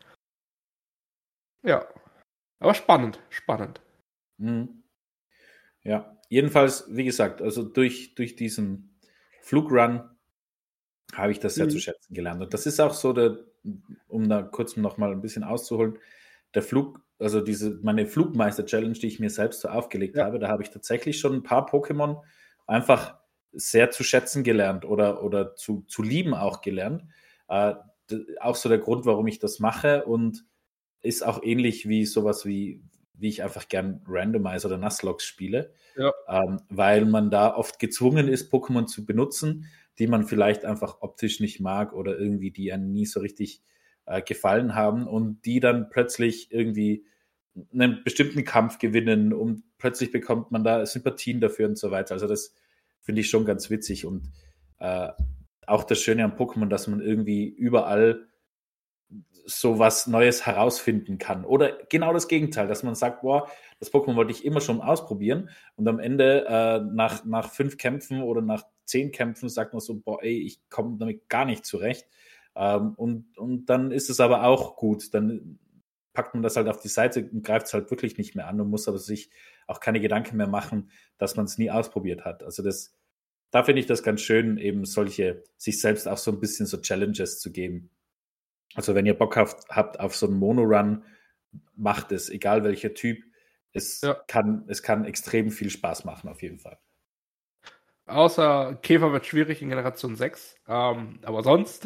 Speaker 1: Ja, aber spannend, spannend.
Speaker 2: Mhm. Ja. Jedenfalls, wie gesagt, also durch, durch diesen Flugrun habe ich das sehr zu
Speaker 1: Mhm.
Speaker 2: schätzen gelernt. Und das ist auch so der, um da kurz noch mal ein bisschen auszuholen, der Flug, also diese meine Flugmeister-Challenge, die ich mir selbst so aufgelegt
Speaker 1: Ja.
Speaker 2: habe, da habe ich tatsächlich schon ein paar Pokémon einfach sehr zu schätzen gelernt oder, oder zu, zu lieben auch gelernt. Äh, d- auch so der Grund, warum ich das mache und ist auch ähnlich wie sowas wie, wie ich einfach gern Randomizer oder Nuzlocke spiele,
Speaker 1: Ja.
Speaker 2: ähm, weil man da oft gezwungen ist, Pokémon zu benutzen, die man vielleicht einfach optisch nicht mag oder irgendwie die einem nie so richtig äh, gefallen haben und die dann plötzlich irgendwie einen bestimmten Kampf gewinnen und plötzlich bekommt man da Sympathien dafür und so weiter. Also das finde ich schon ganz witzig und äh, auch das Schöne am Pokémon, dass man irgendwie überall so was Neues herausfinden kann. Oder genau das Gegenteil, dass man sagt, boah, das Pokémon wollte ich immer schon ausprobieren und am Ende äh, nach, nach fünf Kämpfen oder nach zehn Kämpfen sagt man so, boah, ey, ich komme damit gar nicht zurecht. Ähm, und, und dann ist es aber auch gut. Dann packt man das halt auf die Seite und greift es halt wirklich nicht mehr an und muss aber sich auch keine Gedanken mehr machen, dass man es nie ausprobiert hat. Also das, da finde ich das ganz schön, eben solche, sich selbst auch so ein bisschen so Challenges zu geben. Also wenn ihr Bock habt, habt auf so einen Mono-Run, macht es, egal welcher Typ. Es,
Speaker 1: Ja.
Speaker 2: kann, es kann extrem viel Spaß machen, auf jeden Fall.
Speaker 1: Außer Käfer wird schwierig in Generation sechs. Ähm, aber sonst,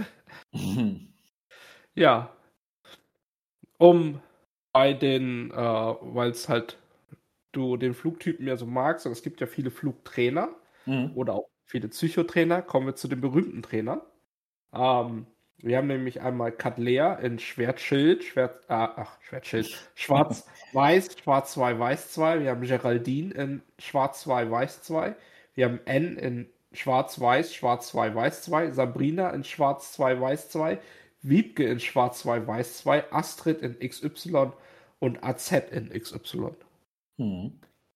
Speaker 1: ja. Um bei den, äh, weil es halt du den Flugtypen ja so magst, und es gibt ja viele Flugtrainer
Speaker 2: Mhm.
Speaker 1: oder auch viele Psychotrainer, kommen wir zu den berühmten Trainern. Ähm, wir haben nämlich einmal Catlea in Schwertschild, Schwert, ah, ach, Schwertschild, Schwarz-Weiß, Schwarz zwei, Weiß zwei. Wir haben Geraldine in Schwarz zwei, Weiß zwei. Wir haben N in Schwarz-Weiß, Schwarz zwei, Weiß zwei. Sabrina in Schwarz zwei, Weiß zwei. Wiebke in Schwarz zwei, Weiß zwei. Astrid in X Y und A Z in X Y.
Speaker 2: Mhm.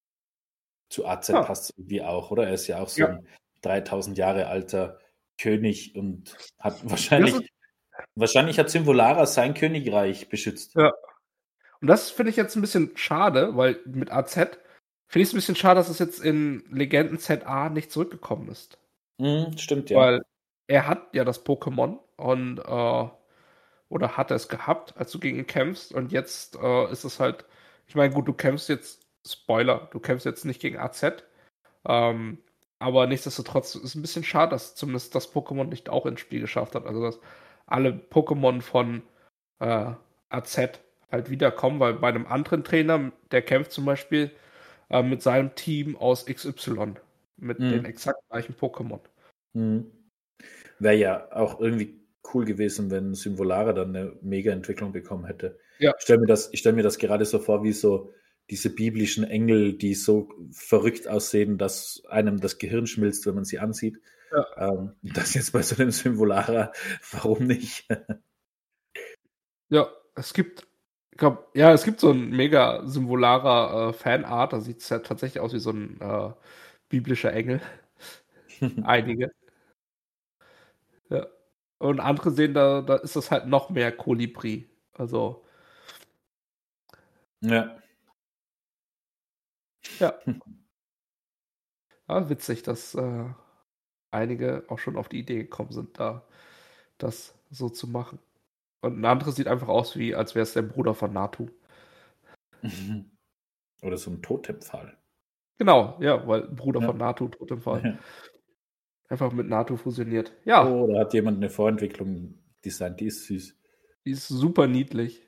Speaker 2: Zu A Z
Speaker 1: Ja.
Speaker 2: passt es irgendwie auch, oder? Er ist ja auch so
Speaker 1: Ja.
Speaker 2: ein dreitausend Jahre alter König und hat
Speaker 1: Das
Speaker 2: wahrscheinlich,
Speaker 1: ist,
Speaker 2: wahrscheinlich hat Symvolara sein Königreich beschützt.
Speaker 1: ja. Und das finde ich jetzt ein bisschen schade, weil mit A Z finde ich es ein bisschen schade, dass es jetzt in Legenden Z A nicht zurückgekommen ist.
Speaker 2: Mhm, stimmt, ja.
Speaker 1: Weil er hat ja das Pokémon und äh, oder hat es gehabt, als du gegen ihn kämpfst. Und jetzt äh, ist es halt, ich meine, gut, du kämpfst jetzt, Spoiler, du kämpfst jetzt nicht gegen A Z. Ähm, aber nichtsdestotrotz ist es ein bisschen schade, dass zumindest das Pokémon nicht auch ins Spiel geschafft hat. Also dass alle Pokémon von äh, A Z halt wiederkommen, weil bei einem anderen Trainer, der kämpft zum Beispiel äh, mit seinem Team aus X Y, mit
Speaker 2: Mhm.
Speaker 1: den exakt gleichen Pokémon.
Speaker 2: Mhm. Wäre ja auch irgendwie cool gewesen, wenn Symvolare dann eine Mega-Entwicklung bekommen hätte.
Speaker 1: Ja.
Speaker 2: Ich stelle mir, das- ich stell mir das gerade so vor, wie so diese biblischen Engel, die so verrückt aussehen, dass einem das Gehirn schmilzt, wenn man sie ansieht.
Speaker 1: Ja.
Speaker 2: Ähm, das jetzt bei so einem Symvolara, warum nicht?
Speaker 1: Ja, es gibt, ich glaube, ja, es gibt so ein mega symvolarer äh, Fanart, da sieht es ja tatsächlich aus wie so ein äh, biblischer Engel. Einige. Ja. Und andere sehen, da, da ist das halt noch mehr Kolibri. Also,
Speaker 2: Ja.
Speaker 1: ja, ja witzig, dass äh, einige auch schon auf die Idee gekommen sind, da das so zu machen. Und ein anderes sieht einfach aus, wie als wäre es der Bruder von Natu.
Speaker 2: Oder so ein Totempfahl.
Speaker 1: Genau, ja, weil Bruder
Speaker 2: Ja.
Speaker 1: von Natu, tot im Fall.
Speaker 2: Ja.
Speaker 1: Einfach mit Natu fusioniert. Ja,
Speaker 2: Oh, da hat jemand eine Vorentwicklung designt, die ist süß.
Speaker 1: die ist super niedlich.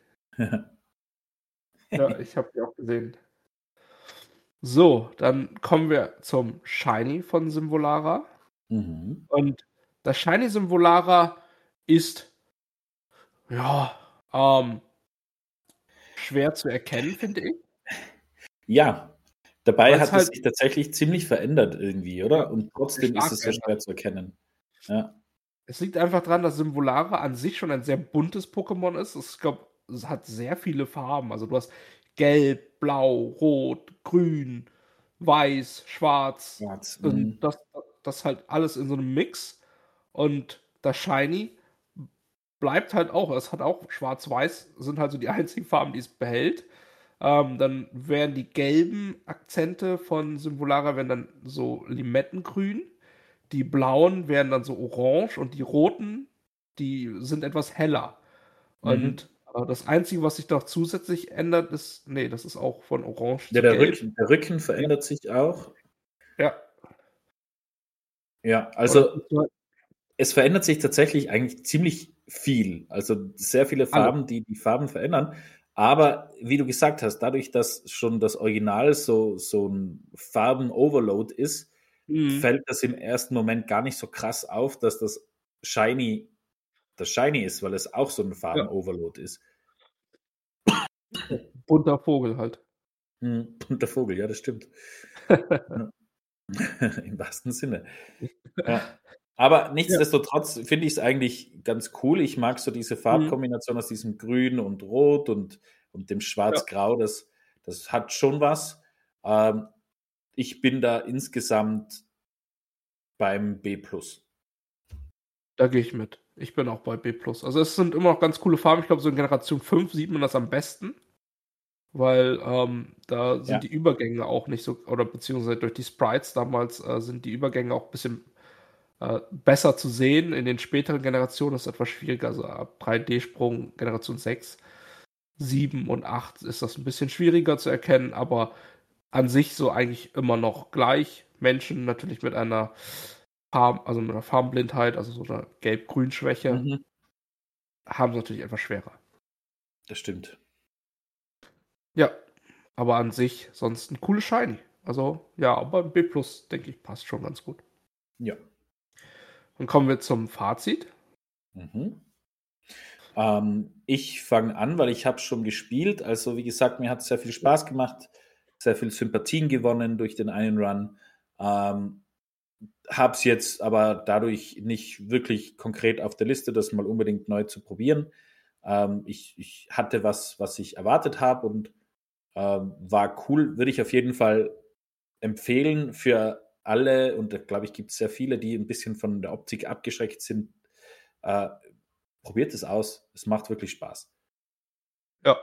Speaker 1: Ja, ich habe die auch gesehen. So, dann kommen wir zum Shiny von Symvolara.
Speaker 2: Mhm.
Speaker 1: Und das Shiny Symvolara ist, ja, ähm, schwer zu erkennen, finde ich.
Speaker 2: Ja, dabei
Speaker 1: Weil's
Speaker 2: hat es
Speaker 1: halt-
Speaker 2: sich tatsächlich ziemlich verändert irgendwie, oder?
Speaker 1: Ja,
Speaker 2: Und trotzdem
Speaker 1: stark
Speaker 2: ist es so
Speaker 1: verändert.
Speaker 2: schwer zu erkennen. Ja.
Speaker 1: Es liegt einfach daran, dass Symvolara an sich schon ein sehr buntes Pokémon ist. Ich glaube, es hat sehr viele Farben. Also du hast Gelb, Blau, Rot, Grün, Weiß, Schwarz.
Speaker 2: Schwarz.
Speaker 1: Und
Speaker 2: Mhm.
Speaker 1: das, das halt alles in so einem Mix. Und das Shiny bleibt halt auch, es hat auch Schwarz-Weiß, sind halt so die einzigen Farben, die es behält. Ähm, dann wären die gelben Akzente von Symvolara wären dann so Limettengrün. Die blauen wären dann so orange und die roten, die sind etwas heller. Und mhm. äh, das Einzige, was sich noch zusätzlich ändert, ist, nee, das ist auch von Orange
Speaker 2: ja, zu der Gelb. Rücken, der Rücken verändert ja. sich auch.
Speaker 1: Ja.
Speaker 2: Ja, also es verändert sich tatsächlich eigentlich ziemlich viel. Also sehr viele Farben, die die Farben verändern. Aber wie du gesagt hast, dadurch, dass schon das Original so, so ein Farben-Overload ist, mhm. fällt das im ersten Moment gar nicht so krass auf, dass das Shiny, das Shiny ist, weil es auch so ein Farben-Overload ja. ist.
Speaker 1: Bunter Vogel halt.
Speaker 2: Hm, bunter Vogel, ja, das stimmt. ja. Im wahrsten Sinne. Ja. Aber nichtsdestotrotz ja. finde ich es eigentlich ganz cool. Ich mag so diese Farbkombination mhm. aus diesem Grün und Rot und, und dem Schwarz-Grau. Ja. Das, das hat schon was. Ähm, ich bin da insgesamt beim B plus.
Speaker 1: Da gehe ich mit. Ich bin auch bei B plus. Also es sind immer noch ganz coole Farben. Ich glaube, so in Generation fünf sieht man das am besten. Weil ähm, da sind ja. die Übergänge auch nicht so, oder beziehungsweise durch die Sprites damals äh, sind die Übergänge auch ein bisschen äh, besser zu sehen. In den späteren Generationen ist es etwas schwieriger. Also ab drei D-Sprung, Generation sechs, sieben und acht ist das ein bisschen schwieriger zu erkennen, aber an sich so eigentlich immer noch gleich. Menschen natürlich mit einer Farb, also mit einer Farbenblindheit, also so einer Gelb-Grün-Schwäche, mhm. haben es natürlich etwas schwerer.
Speaker 2: Das stimmt.
Speaker 1: Ja, aber an sich sonst ein cooles Shiny. Also ja, aber B plus, denke ich, passt schon ganz gut.
Speaker 2: Ja.
Speaker 1: Dann kommen wir zum Fazit.
Speaker 2: Mhm. Ähm, ich fange an, weil ich habe schon gespielt. Also wie gesagt, mir hat es sehr viel Spaß gemacht, sehr viel Sympathien gewonnen durch den einen Run. Ähm, habe es jetzt aber dadurch nicht wirklich konkret auf der Liste, das mal unbedingt neu zu probieren. Ähm, ich, ich hatte was, was ich erwartet habe und ähm, war cool. Würde ich auf jeden Fall empfehlen für alle, und da glaube ich, gibt es sehr viele, die ein bisschen von der Optik abgeschreckt sind. Äh, probiert es aus. Es macht wirklich Spaß.
Speaker 1: Ja.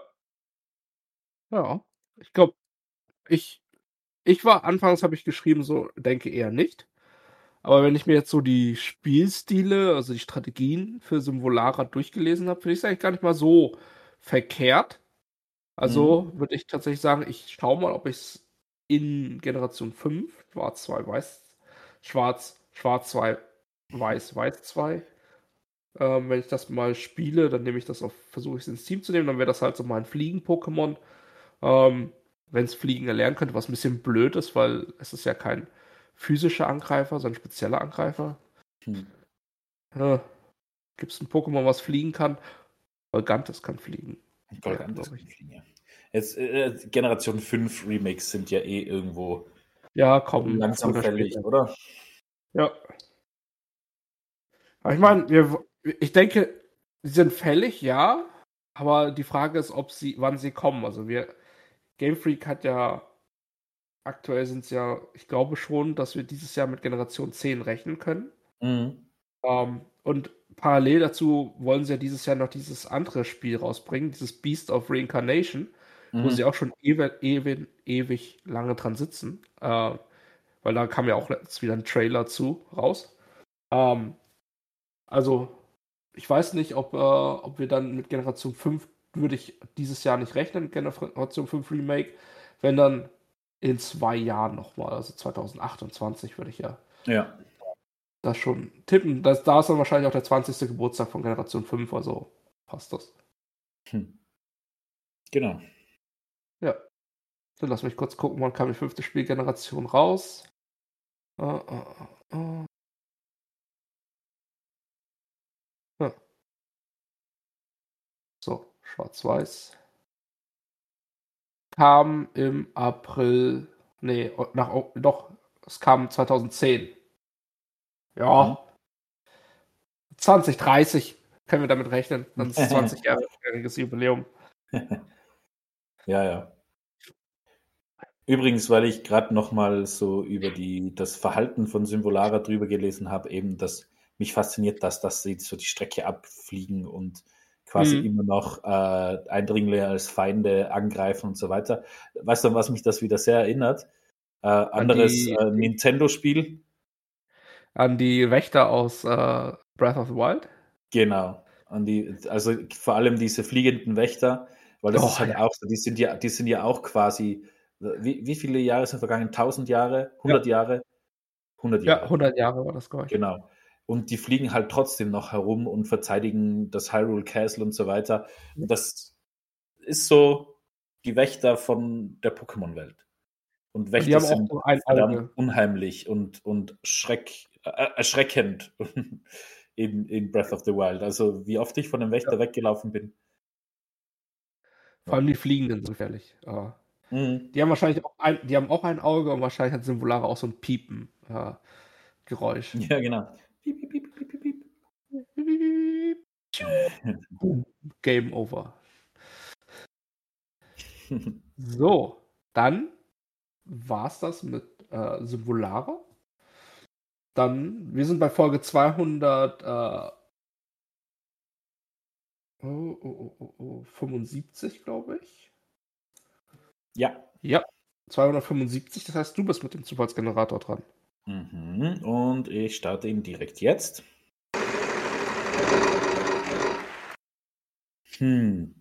Speaker 1: Ja. Ich glaube, ich, ich war anfangs, habe ich geschrieben, so denke eher nicht. Aber wenn ich mir jetzt so die Spielstile, also die Strategien für Symvolara durchgelesen habe, finde ich es eigentlich gar nicht mal so verkehrt. Also mhm. würde ich tatsächlich sagen, ich schaue mal, ob ich es in Generation fünf, Schwarz zwei, Weiß, Schwarz, Schwarz zwei, Weiß, Weiß zwei, ähm, wenn ich das mal spiele, dann nehme ich das auf, versuche ich es ins Team zu nehmen, dann wäre das halt so mein Fliegen-Pokémon. Ähm, wenn es Fliegen erlernen könnte, was ein bisschen blöd ist, weil es ist ja kein physischer Angreifer, sondern ein spezieller Angreifer. Hm. Äh, Gibt es ein Pokémon, was fliegen kann? Golgantes kann fliegen.
Speaker 2: Golgantes ja, kann fliegen, ja. Jetzt, äh, Generation fünf Remakes sind ja eh irgendwo
Speaker 1: ja, kommen
Speaker 2: langsam fällig, oder?
Speaker 1: Ja. Aber ich meine, wir, ich denke, sie sind fällig, ja, aber die Frage ist, ob sie, wann sie kommen. Also wir, Game Freak hat ja, aktuell sind es ja, ich glaube schon, dass wir dieses Jahr mit Generation zehn rechnen können. Mhm. Um, und parallel dazu wollen sie ja dieses Jahr noch dieses andere Spiel rausbringen, dieses Beast of Reincarnation, mhm. wo sie auch schon ewig, ewig, ewig lange dran sitzen. Uh, weil da kam ja auch jetzt wieder ein Trailer zu raus. Um, also, ich weiß nicht, ob, äh, ob wir dann mit Generation fünf, würde ich dieses Jahr nicht rechnen, mit Generation fünf Remake, wenn dann in zwei Jahren nochmal, also zwanzig achtundzwanzig würde ich ja,
Speaker 2: ja.
Speaker 1: das schon tippen. Das, da ist dann wahrscheinlich auch der zwanzigste Geburtstag von Generation fünf, also passt das.
Speaker 2: Hm. Genau.
Speaker 1: Ja. Dann lass mich kurz gucken, wann kam die fünfte Spielgeneration raus. Uh, uh, uh. Ja. So, schwarz-weiß. Kam im April, nee, nach, doch, es kam zweitausendzehn. Ja. Mhm. zwanzig dreißig können wir damit rechnen. Dann ist es zwanzigjähriges Jubiläum.
Speaker 2: Ja, ja. Übrigens, weil ich gerade nochmal so über die, das Verhalten von Symvolara drüber gelesen habe, eben, dass mich fasziniert, dass, dass sie so die Strecke abfliegen und quasi mhm. immer noch äh, Eindringlinge als Feinde angreifen und so weiter. Weißt du, an was mich das wieder sehr erinnert? Äh, anderes die, äh, Nintendo-Spiel.
Speaker 1: An die Wächter aus äh, Breath of the Wild?
Speaker 2: Genau. an die, also vor allem diese fliegenden Wächter, weil das
Speaker 1: Oh,
Speaker 2: ist halt
Speaker 1: ja.
Speaker 2: auch so, die sind ja, die sind ja auch quasi, wie, wie viele Jahre sind vergangen? tausend Jahre? hundert Jahre? hundert
Speaker 1: Ja,
Speaker 2: Jahre,
Speaker 1: hundert Jahre war das, glaube ich.
Speaker 2: genau. Und die fliegen halt trotzdem noch herum und verteidigen das Hyrule Castle und so weiter. Und das ist so die Wächter von der Pokémon-Welt. Und
Speaker 1: Und die
Speaker 2: Wächter
Speaker 1: haben auch
Speaker 2: sind
Speaker 1: nur ein
Speaker 2: verdammt
Speaker 1: Auge.
Speaker 2: unheimlich und, und schreck, äh, erschreckend in, in Breath of the Wild. Also wie oft ich von einem Wächter
Speaker 1: Ja.
Speaker 2: weggelaufen bin.
Speaker 1: Vor allem die Fliegenden sind gefährlich. Äh,
Speaker 2: Mhm.
Speaker 1: die haben wahrscheinlich auch ein, die haben auch ein Auge und wahrscheinlich hat Sinvolare auch so ein Piepen äh, Geräusch.
Speaker 2: Ja, genau. Piep, piep, piep, piep, piep,
Speaker 1: Boom. Game over.
Speaker 2: piep.
Speaker 1: So, dann war's das mit äh, Sinvolare. Dann, wir sind bei Folge zweihundert. Äh, oh, oh, oh, oh, fünfundsiebzig, glaube ich.
Speaker 2: Ja.
Speaker 1: Ja, zweihundertfünfundsiebzig. Das heißt, du bist mit dem Zufallsgenerator dran.
Speaker 2: Mhm. Und ich starte ihn direkt jetzt. Hm.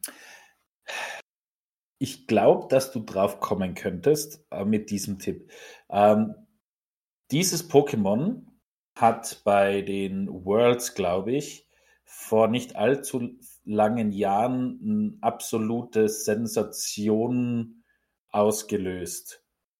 Speaker 2: Ich glaube, dass du drauf kommen könntest äh, mit diesem Tipp. Ähm, dieses Pokémon hat bei den Worlds, glaube ich, vor nicht allzu langen Jahren eine absolute Sensation ausgelöst.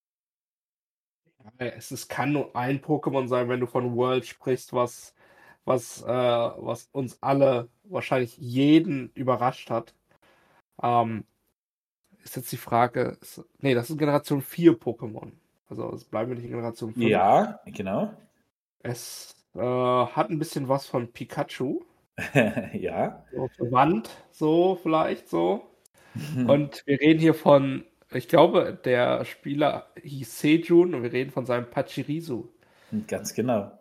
Speaker 1: Es, es kann nur ein Pokémon sein, wenn du von World sprichst, was, was, äh, was uns alle, wahrscheinlich jeden überrascht hat. Ähm, ist jetzt die Frage, ist, nee, das ist Generation vier Pokémon. Also es bleiben wir nicht in Generation fünf.
Speaker 2: Ja, genau.
Speaker 1: Es äh, hat ein bisschen was von Pikachu.
Speaker 2: Ja.
Speaker 1: So verwandt, so vielleicht so. Und wir reden hier von, ich glaube, der Spieler hieß Sejun und wir reden von seinem Pachirisu.
Speaker 2: Ganz genau.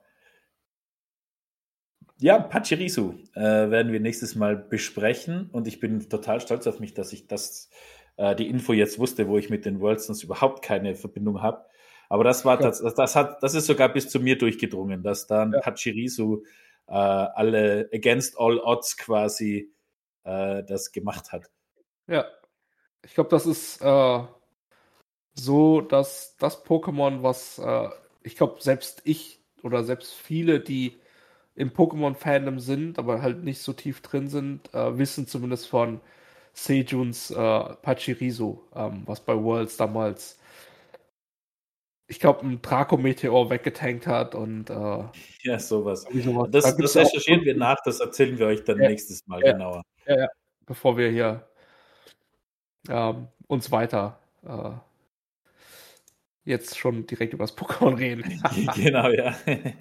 Speaker 2: Ja, Pachirisu äh, werden wir nächstes Mal besprechen und ich bin total stolz auf mich, dass ich das, äh, die Info jetzt wusste, wo ich mit den Worlds sonst überhaupt keine Verbindung habe. Aber das war
Speaker 1: Ja.
Speaker 2: das, das hat, das ist sogar bis zu mir durchgedrungen, dass dann
Speaker 1: Ja.
Speaker 2: Pachirisu äh, alle against all odds quasi äh, das gemacht hat.
Speaker 1: Ja, ich glaube, das ist äh, so, dass das Pokémon, was äh, ich glaube, selbst ich oder selbst viele, die im Pokémon-Fandom sind, aber halt nicht so tief drin sind, äh, wissen zumindest von Sejuns äh, Pachirisu, ähm, was bei Worlds damals, ich glaube, ein Draco-Meteor weggetankt hat und äh,
Speaker 2: Ja, sowas.
Speaker 1: irgendwie sowas. Da
Speaker 2: Das,
Speaker 1: gibt's
Speaker 2: das
Speaker 1: ja auch
Speaker 2: recherchieren wir nach, das erzählen wir euch dann
Speaker 1: ja,
Speaker 2: nächstes Mal
Speaker 1: ja,
Speaker 2: genauer.
Speaker 1: ja, ja, bevor wir hier ähm, uns weiter äh, jetzt schon direkt über das Pokémon reden.
Speaker 2: Genau, ja.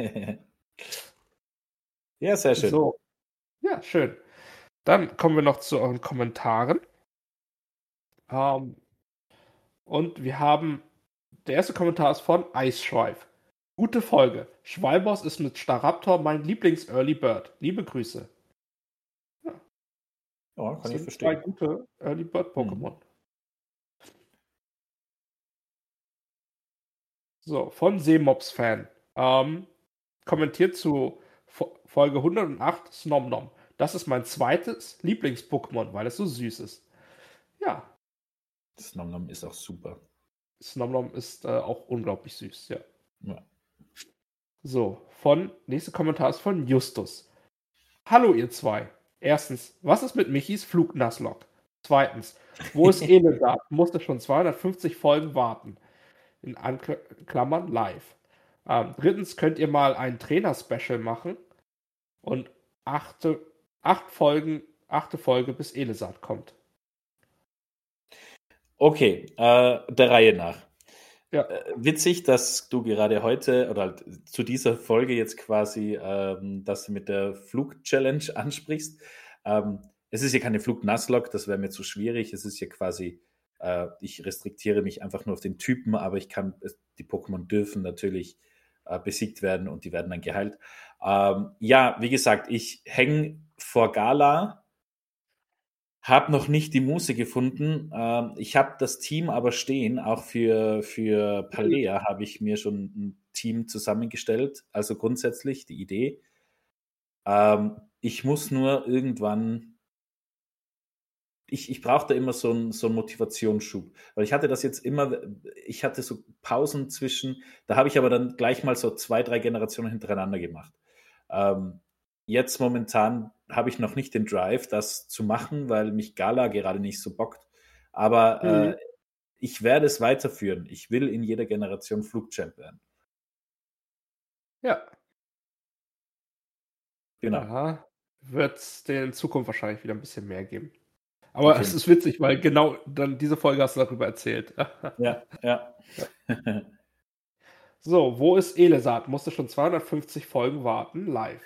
Speaker 2: Ja, sehr schön.
Speaker 1: So, ja, schön. Dann kommen wir noch zu euren Kommentaren. Ähm, und wir haben, der erste Kommentar ist von Ice Shrive. Gute Folge. Schwalbos ist mit Staraptor mein Lieblings-Early Bird. Liebe Grüße. Ja,
Speaker 2: Ja,
Speaker 1: das
Speaker 2: kann ich
Speaker 1: sind zwei
Speaker 2: verstehen.
Speaker 1: gute Early Bird Pokémon.
Speaker 2: Hm.
Speaker 1: So, von Seemops-Fan. Ähm, kommentiert zu Fo- Folge hundertacht Snomnom. Das ist mein zweites Lieblings-Pokémon, weil es so süß ist. Ja,
Speaker 2: Das Nom-Nom ist auch super.
Speaker 1: Snomnom ist äh, auch unglaublich süß, ja.
Speaker 2: Ja.
Speaker 1: So, von, nächster Kommentar ist von Justus. Hallo ihr zwei. Erstens, was ist mit Michis Flugnasslock? Zweitens, wo ist Elendar? Musste schon zweihundertfünfzig Folgen warten. In Ankl Klammern live. Ähm, drittens, könnt ihr mal ein Trainer-Special machen und achte, acht Folgen, achte Folge bis Elesat kommt.
Speaker 2: Okay, äh, der Reihe nach.
Speaker 1: Ja.
Speaker 2: Äh, witzig, dass du gerade heute oder halt zu dieser Folge jetzt quasi ähm, das mit der Flug-Challenge ansprichst. Ähm, es ist ja keine Flug-Nuzlocke, das wäre mir zu schwierig. Es ist ja quasi, äh, ich restriktiere mich einfach nur auf den Typen, aber ich kann, die Pokémon dürfen natürlich äh, besiegt werden und die werden dann geheilt. Ähm, ja, wie gesagt, ich hänge vor Gala. Hab noch nicht die Muße gefunden. Ähm, ich habe das Team aber stehen. Auch für, für Paldea habe ich mir schon ein Team zusammengestellt. Also grundsätzlich die Idee. Ähm, ich muss nur irgendwann, ich, ich brauchte immer so einen so einen Motivationsschub, weil ich hatte das jetzt immer, ich hatte so Pausen zwischen, da habe ich aber dann gleich mal so zwei, drei Generationen hintereinander gemacht. Ähm, jetzt momentan habe ich noch nicht den Drive, das zu machen, weil mich Gala gerade nicht so bockt. Aber
Speaker 1: Mhm.
Speaker 2: äh, ich werde es weiterführen. Ich will in jeder Generation Flugchamp werden.
Speaker 1: Ja.
Speaker 2: Genau.
Speaker 1: Ja. Wird es in Zukunft wahrscheinlich wieder ein bisschen mehr geben. Aber
Speaker 2: Auf
Speaker 1: es
Speaker 2: jeden
Speaker 1: ist witzig, weil genau dann diese Folge hast du darüber erzählt.
Speaker 2: Ja, ja.
Speaker 1: So, wo ist Elesat? Musste schon zweihundertfünfzig Folgen warten, live.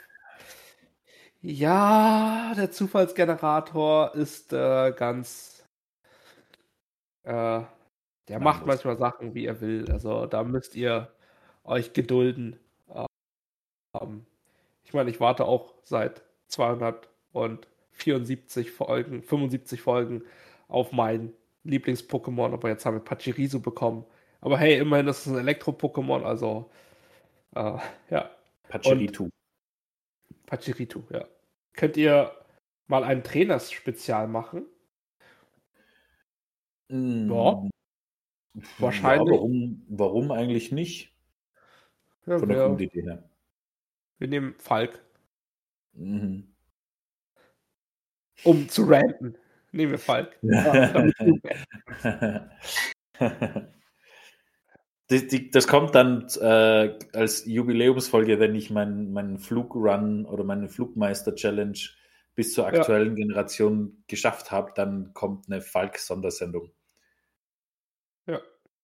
Speaker 1: Ja, der Zufallsgenerator ist äh, ganz. Äh, der macht
Speaker 2: Harmlos.
Speaker 1: manchmal Sachen, wie er will. Also da müsst ihr euch gedulden. Ähm, ich meine, ich warte auch seit zweihundertvierundsiebzig Folgen, fünfundsiebzig Folgen auf mein Lieblings-Pokémon, aber jetzt haben wir Pachirisu bekommen. Aber hey, immerhin ist es ein Elektro-Pokémon, also äh, ja. Und
Speaker 2: Pachiritu.
Speaker 1: Pachiritu, ja. Könnt ihr mal ein Trainers-Spezial machen? Ja,
Speaker 2: Mm, ja,
Speaker 1: wahrscheinlich.
Speaker 2: warum, warum eigentlich nicht?
Speaker 1: Ja,
Speaker 2: Von der
Speaker 1: wir,
Speaker 2: Grundidee her.
Speaker 1: wir nehmen Falk,
Speaker 2: Mhm.
Speaker 1: um zu ranten. Nehmen wir Falk. Ja, damit du
Speaker 2: Das, die, das kommt dann äh, als Jubiläumsfolge, wenn ich meinen mein Flugrun oder meine Flugmeister-Challenge bis zur
Speaker 1: ja,
Speaker 2: aktuellen Generation geschafft habe, dann kommt eine Falk-Sondersendung.
Speaker 1: ja.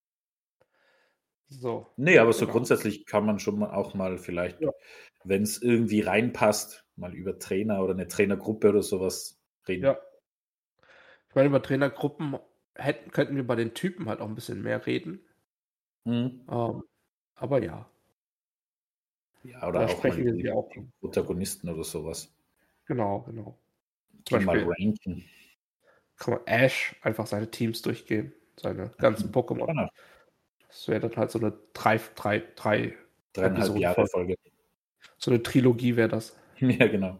Speaker 1: So,
Speaker 2: Nee, aber so
Speaker 1: genau.
Speaker 2: grundsätzlich kann man schon mal auch mal vielleicht,
Speaker 1: Ja,
Speaker 2: wenn es irgendwie reinpasst, mal über Trainer oder eine Trainergruppe oder sowas reden.
Speaker 1: ja. Ich meine, über Trainergruppen hätten, könnten wir bei den Typen halt auch ein bisschen mehr reden.
Speaker 2: Mhm.
Speaker 1: Ähm, aber ja,
Speaker 2: Ja, oder
Speaker 1: da
Speaker 2: auch mal
Speaker 1: sprechen wir
Speaker 2: die,
Speaker 1: sie auch
Speaker 2: die
Speaker 1: an.
Speaker 2: Protagonisten oder sowas.
Speaker 1: Genau, genau. Zum
Speaker 2: Die mal
Speaker 1: Beispiel
Speaker 2: ranken.
Speaker 1: kann man Ash einfach seine Teams durchgehen, seine ganzen Pokémon.
Speaker 2: Genau.
Speaker 1: Das wäre dann halt so eine drei, drei, drei
Speaker 2: Dreieinhalb
Speaker 1: Episoden
Speaker 2: Jahre
Speaker 1: Folge.
Speaker 2: Folge.
Speaker 1: So eine Trilogie wäre das.
Speaker 2: Ja, genau.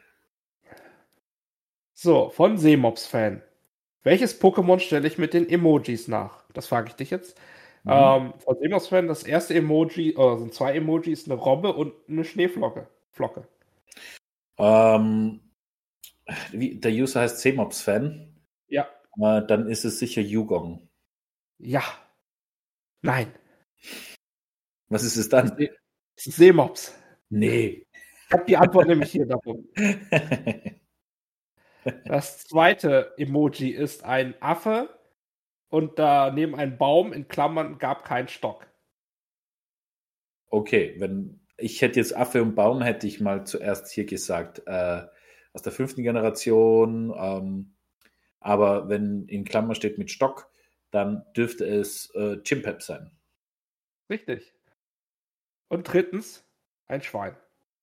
Speaker 1: So, von Seemops-Fan. Welches Pokémon stelle ich mit den Emojis nach? Das frage ich dich jetzt.
Speaker 2: Mhm.
Speaker 1: Ähm, von Seemops-Fan, das erste Emoji, oder sind zwei Emojis, eine Robbe und eine Schneeflocke. Flocke.
Speaker 2: Ähm, wie, der User heißt Seemops-Fan.
Speaker 1: Ja.
Speaker 2: Äh, dann ist es sicher Yugong.
Speaker 1: Ja. Nein.
Speaker 2: Was ist es
Speaker 1: Es ist,
Speaker 2: dann?
Speaker 1: See es ist Seemops.
Speaker 2: Nee.
Speaker 1: Ich habe die Antwort nämlich hier davon. Das zweite Emoji ist ein Affe und daneben ein Baum, in Klammern gab kein Stock.
Speaker 2: Okay, wenn ich hätte jetzt Affe und Baum, hätte ich mal zuerst hier gesagt, äh, aus der fünften Generation. Ähm, aber wenn in Klammer steht mit Stock, dann dürfte es äh, Chimpep sein.
Speaker 1: Richtig. Und drittens, ein Schwein.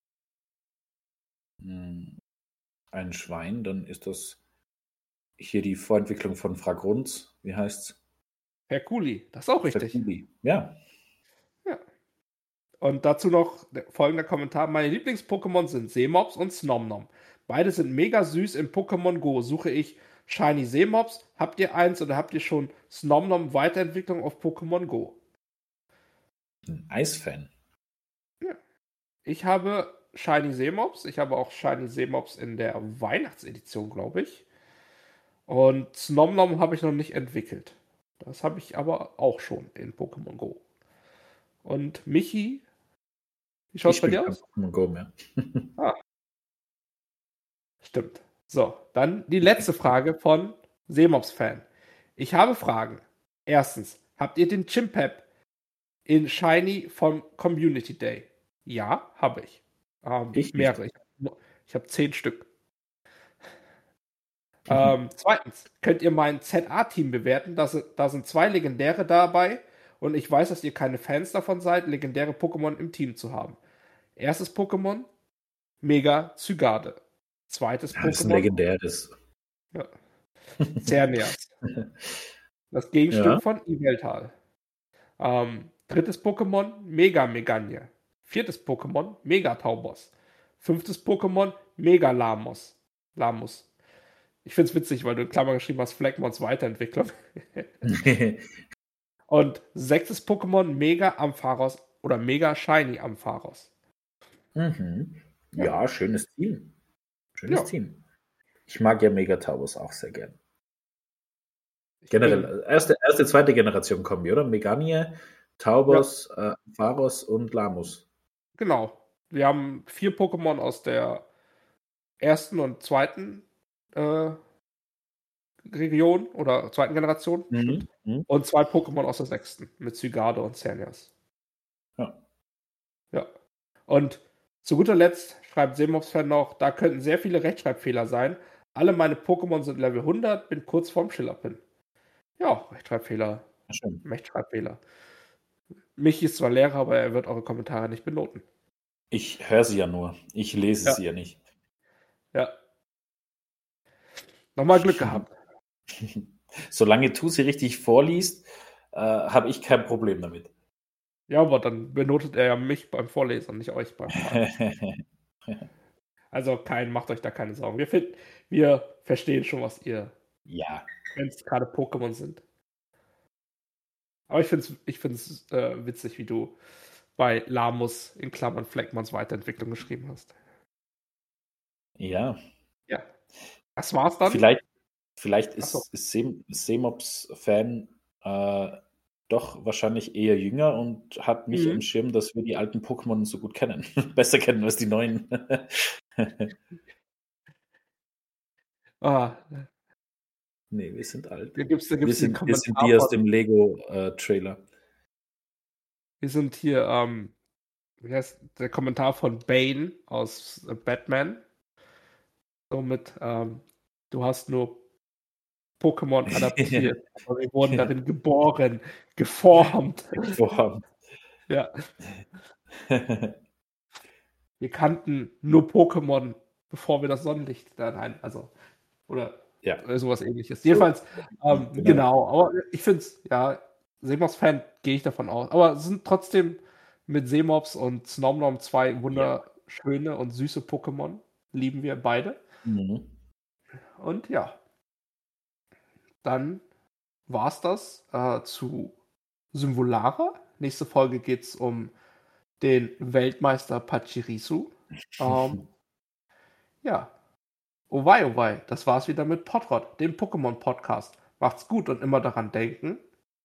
Speaker 2: Hm, ein Schwein, dann ist das hier die Vorentwicklung von Fragrunz. Wie heißt's?
Speaker 1: Herculi, das ist auch richtig.
Speaker 2: Ferkuli. Ja.
Speaker 1: Ja. Und dazu noch folgender Kommentar. Meine Lieblings-Pokémon sind Seemops und Snomnom. Beide sind mega süß. In Pokémon Go suche ich Shiny Seemops. Habt ihr eins oder habt ihr schon Snomnom Weiterentwicklung auf Pokémon Go?
Speaker 2: Ein Eisfan.
Speaker 1: Ja. Ich habe Shiny Seemops. Ich habe auch Shiny Seemops in der Weihnachtsedition, glaube ich. Und Snomnom habe ich noch nicht entwickelt. Das habe ich aber auch schon in Pokémon Go. Und Michi, wie schaut
Speaker 2: Ich
Speaker 1: es bei
Speaker 2: spiele
Speaker 1: dir
Speaker 2: kein
Speaker 1: aus?
Speaker 2: Pokémon Go mehr.
Speaker 1: Ah, stimmt. So, dann die letzte Frage von Seemops-Fan. Ich habe Fragen. Erstens, habt ihr den Chimpep in Shiny vom Community Day? Ja, habe ich. Ähm,
Speaker 2: Ich nicht.
Speaker 1: mehrere. Ich habe ich hab zehn Stück. Ähm, zweitens, könnt ihr mein Z A-Team bewerten? Da sind, da sind zwei Legendäre dabei und ich weiß, dass ihr keine Fans davon seid, legendäre Pokémon im Team zu haben. Erstes Pokémon, Mega Zygarde. Zweites
Speaker 2: Das ist ein
Speaker 1: Pokémon,
Speaker 2: legendäres.
Speaker 1: ja, Xerneas. Das Gegenstück
Speaker 2: Ja.
Speaker 1: von Yveltal. Ähm, drittes Pokémon, Mega Megagne. Viertes Pokémon, Mega Taubos. Fünftes Pokémon, Mega Lamos. Lamus. Ich finde es witzig, weil du in Klammern geschrieben hast, Phlegmons Weiterentwicklung. Und sechstes Pokémon, Mega Ampharos oder Mega Shiny Ampharos.
Speaker 2: Mhm.
Speaker 1: Ja.
Speaker 2: Ja, schönes Team. Schönes
Speaker 1: Ja.
Speaker 2: Team. Ich mag ja Megataurus auch sehr gern.
Speaker 1: Ich
Speaker 2: Generell,
Speaker 1: bin-
Speaker 2: erste, erste, zweite Generation Kombi, oder? Meganie, Taubos, äh, Pharos und Lamus.
Speaker 1: Genau. Wir haben vier Pokémon aus der ersten und zweiten äh, Region oder zweiten Generation. stimmt.
Speaker 2: Mhm.
Speaker 1: Und zwei Pokémon aus der sechsten mit Zygarde und Xerneas.
Speaker 2: Ja.
Speaker 1: Ja. Und zu guter Letzt schreibt Seemops-Fan noch, da könnten sehr viele Rechtschreibfehler sein. Alle meine Pokémon sind Level hundert, bin kurz vorm Schillerpin. Ja, Rechtschreibfehler,
Speaker 2: Schön.
Speaker 1: Rechtschreibfehler. Michi ist zwar Lehrer, aber er wird eure Kommentare nicht benoten.
Speaker 2: Ich höre sie ja nur. Ich lese
Speaker 1: Ja.
Speaker 2: sie ja nicht.
Speaker 1: Ja. Nochmal Glück gehabt.
Speaker 2: Solange du sie richtig vorliest, äh, habe ich kein Problem damit.
Speaker 1: Ja, aber dann benotet er ja mich beim Vorlesen, nicht euch beim Fragen. Also kein, macht euch da keine Sorgen. Wir, finden, wir verstehen schon, was ihr,
Speaker 2: Ja.
Speaker 1: wenn es gerade Pokémon sind. Aber ich finde es ich find's, äh, witzig, wie du bei Lamus in Klammern Phlegmons Weiterentwicklung geschrieben hast.
Speaker 2: Ja.
Speaker 1: Ja. Das war's dann.
Speaker 2: Vielleicht, vielleicht
Speaker 1: Ach so.
Speaker 2: ist, ist Sem- Semops-Fan äh, doch wahrscheinlich eher jünger und hat nicht
Speaker 1: Mhm.
Speaker 2: im Schirm, dass wir die alten Pokémon so gut kennen. Besser kennen als die neuen.
Speaker 1: Ah,
Speaker 2: Nee, wir sind alt.
Speaker 1: da gibt's, da
Speaker 2: Wir
Speaker 1: gibt's den
Speaker 2: sind, wir sind
Speaker 1: Kommentar
Speaker 2: die aus
Speaker 1: von,
Speaker 2: dem Lego-Trailer.
Speaker 1: wir sind hier, ähm, wie heißt der Kommentar von Bane aus äh, Batman. Somit, ähm, du hast nur Pokémon adaptiert, aber wir wurden darin geboren, geformt.
Speaker 2: Vorhaben.
Speaker 1: Ja, wir kannten nur Pokémon, bevor wir das Sonnenlicht da rein, also, oder
Speaker 2: Ja.
Speaker 1: äh, sowas ähnliches. Jedenfalls, ähm,
Speaker 2: Genau.
Speaker 1: genau, aber ich finde es, ja, Seemops-Fan gehe ich davon aus, aber es sind trotzdem mit Seemops und Snomnom zwei wunderschöne und süße Pokémon, lieben wir beide.
Speaker 2: Mhm.
Speaker 1: Und ja, dann war es das äh, zu Symvolara. Nächste Folge geht es um den Weltmeister Pachirisu. Ähm, ja. Oh wei, oh wei, das war's wieder mit Potrot, dem Pokémon-Podcast. Macht's gut und immer daran denken.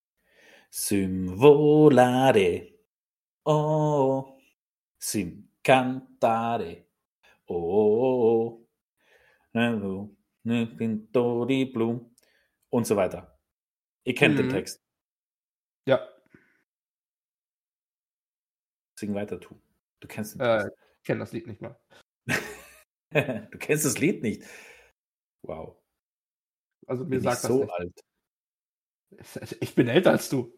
Speaker 2: Symvolare. Oh. Sim cantare. Oh. Pintori Blum. Und so weiter. Ihr kennt den
Speaker 1: Mhm.
Speaker 2: Text.
Speaker 1: Ja,
Speaker 2: Sing weiter, tu. Du kennst den
Speaker 1: äh,
Speaker 2: Text.
Speaker 1: ich kenne das Lied nicht mehr.
Speaker 2: Du kennst das Lied nicht. Wow.
Speaker 1: Also mir
Speaker 2: Bin ich
Speaker 1: sagt das
Speaker 2: so
Speaker 1: nicht.
Speaker 2: alt.
Speaker 1: Ich bin älter als du.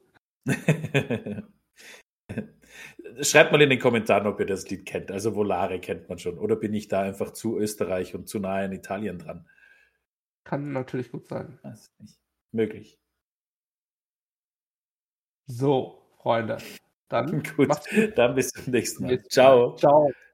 Speaker 2: Schreibt mal in den Kommentaren, ob ihr das Lied kennt. Also Volare kennt man schon. Oder bin ich da einfach zu Österreich und zu nahe an Italien dran?
Speaker 1: Kann natürlich gut sein.
Speaker 2: Weiß nicht. Möglich.
Speaker 1: So, Freunde. Dann
Speaker 2: Gut,
Speaker 1: macht's gut.
Speaker 2: dann bis zum nächsten Mal.
Speaker 1: Bis zum nächsten Mal.
Speaker 2: Ciao.
Speaker 1: Ciao.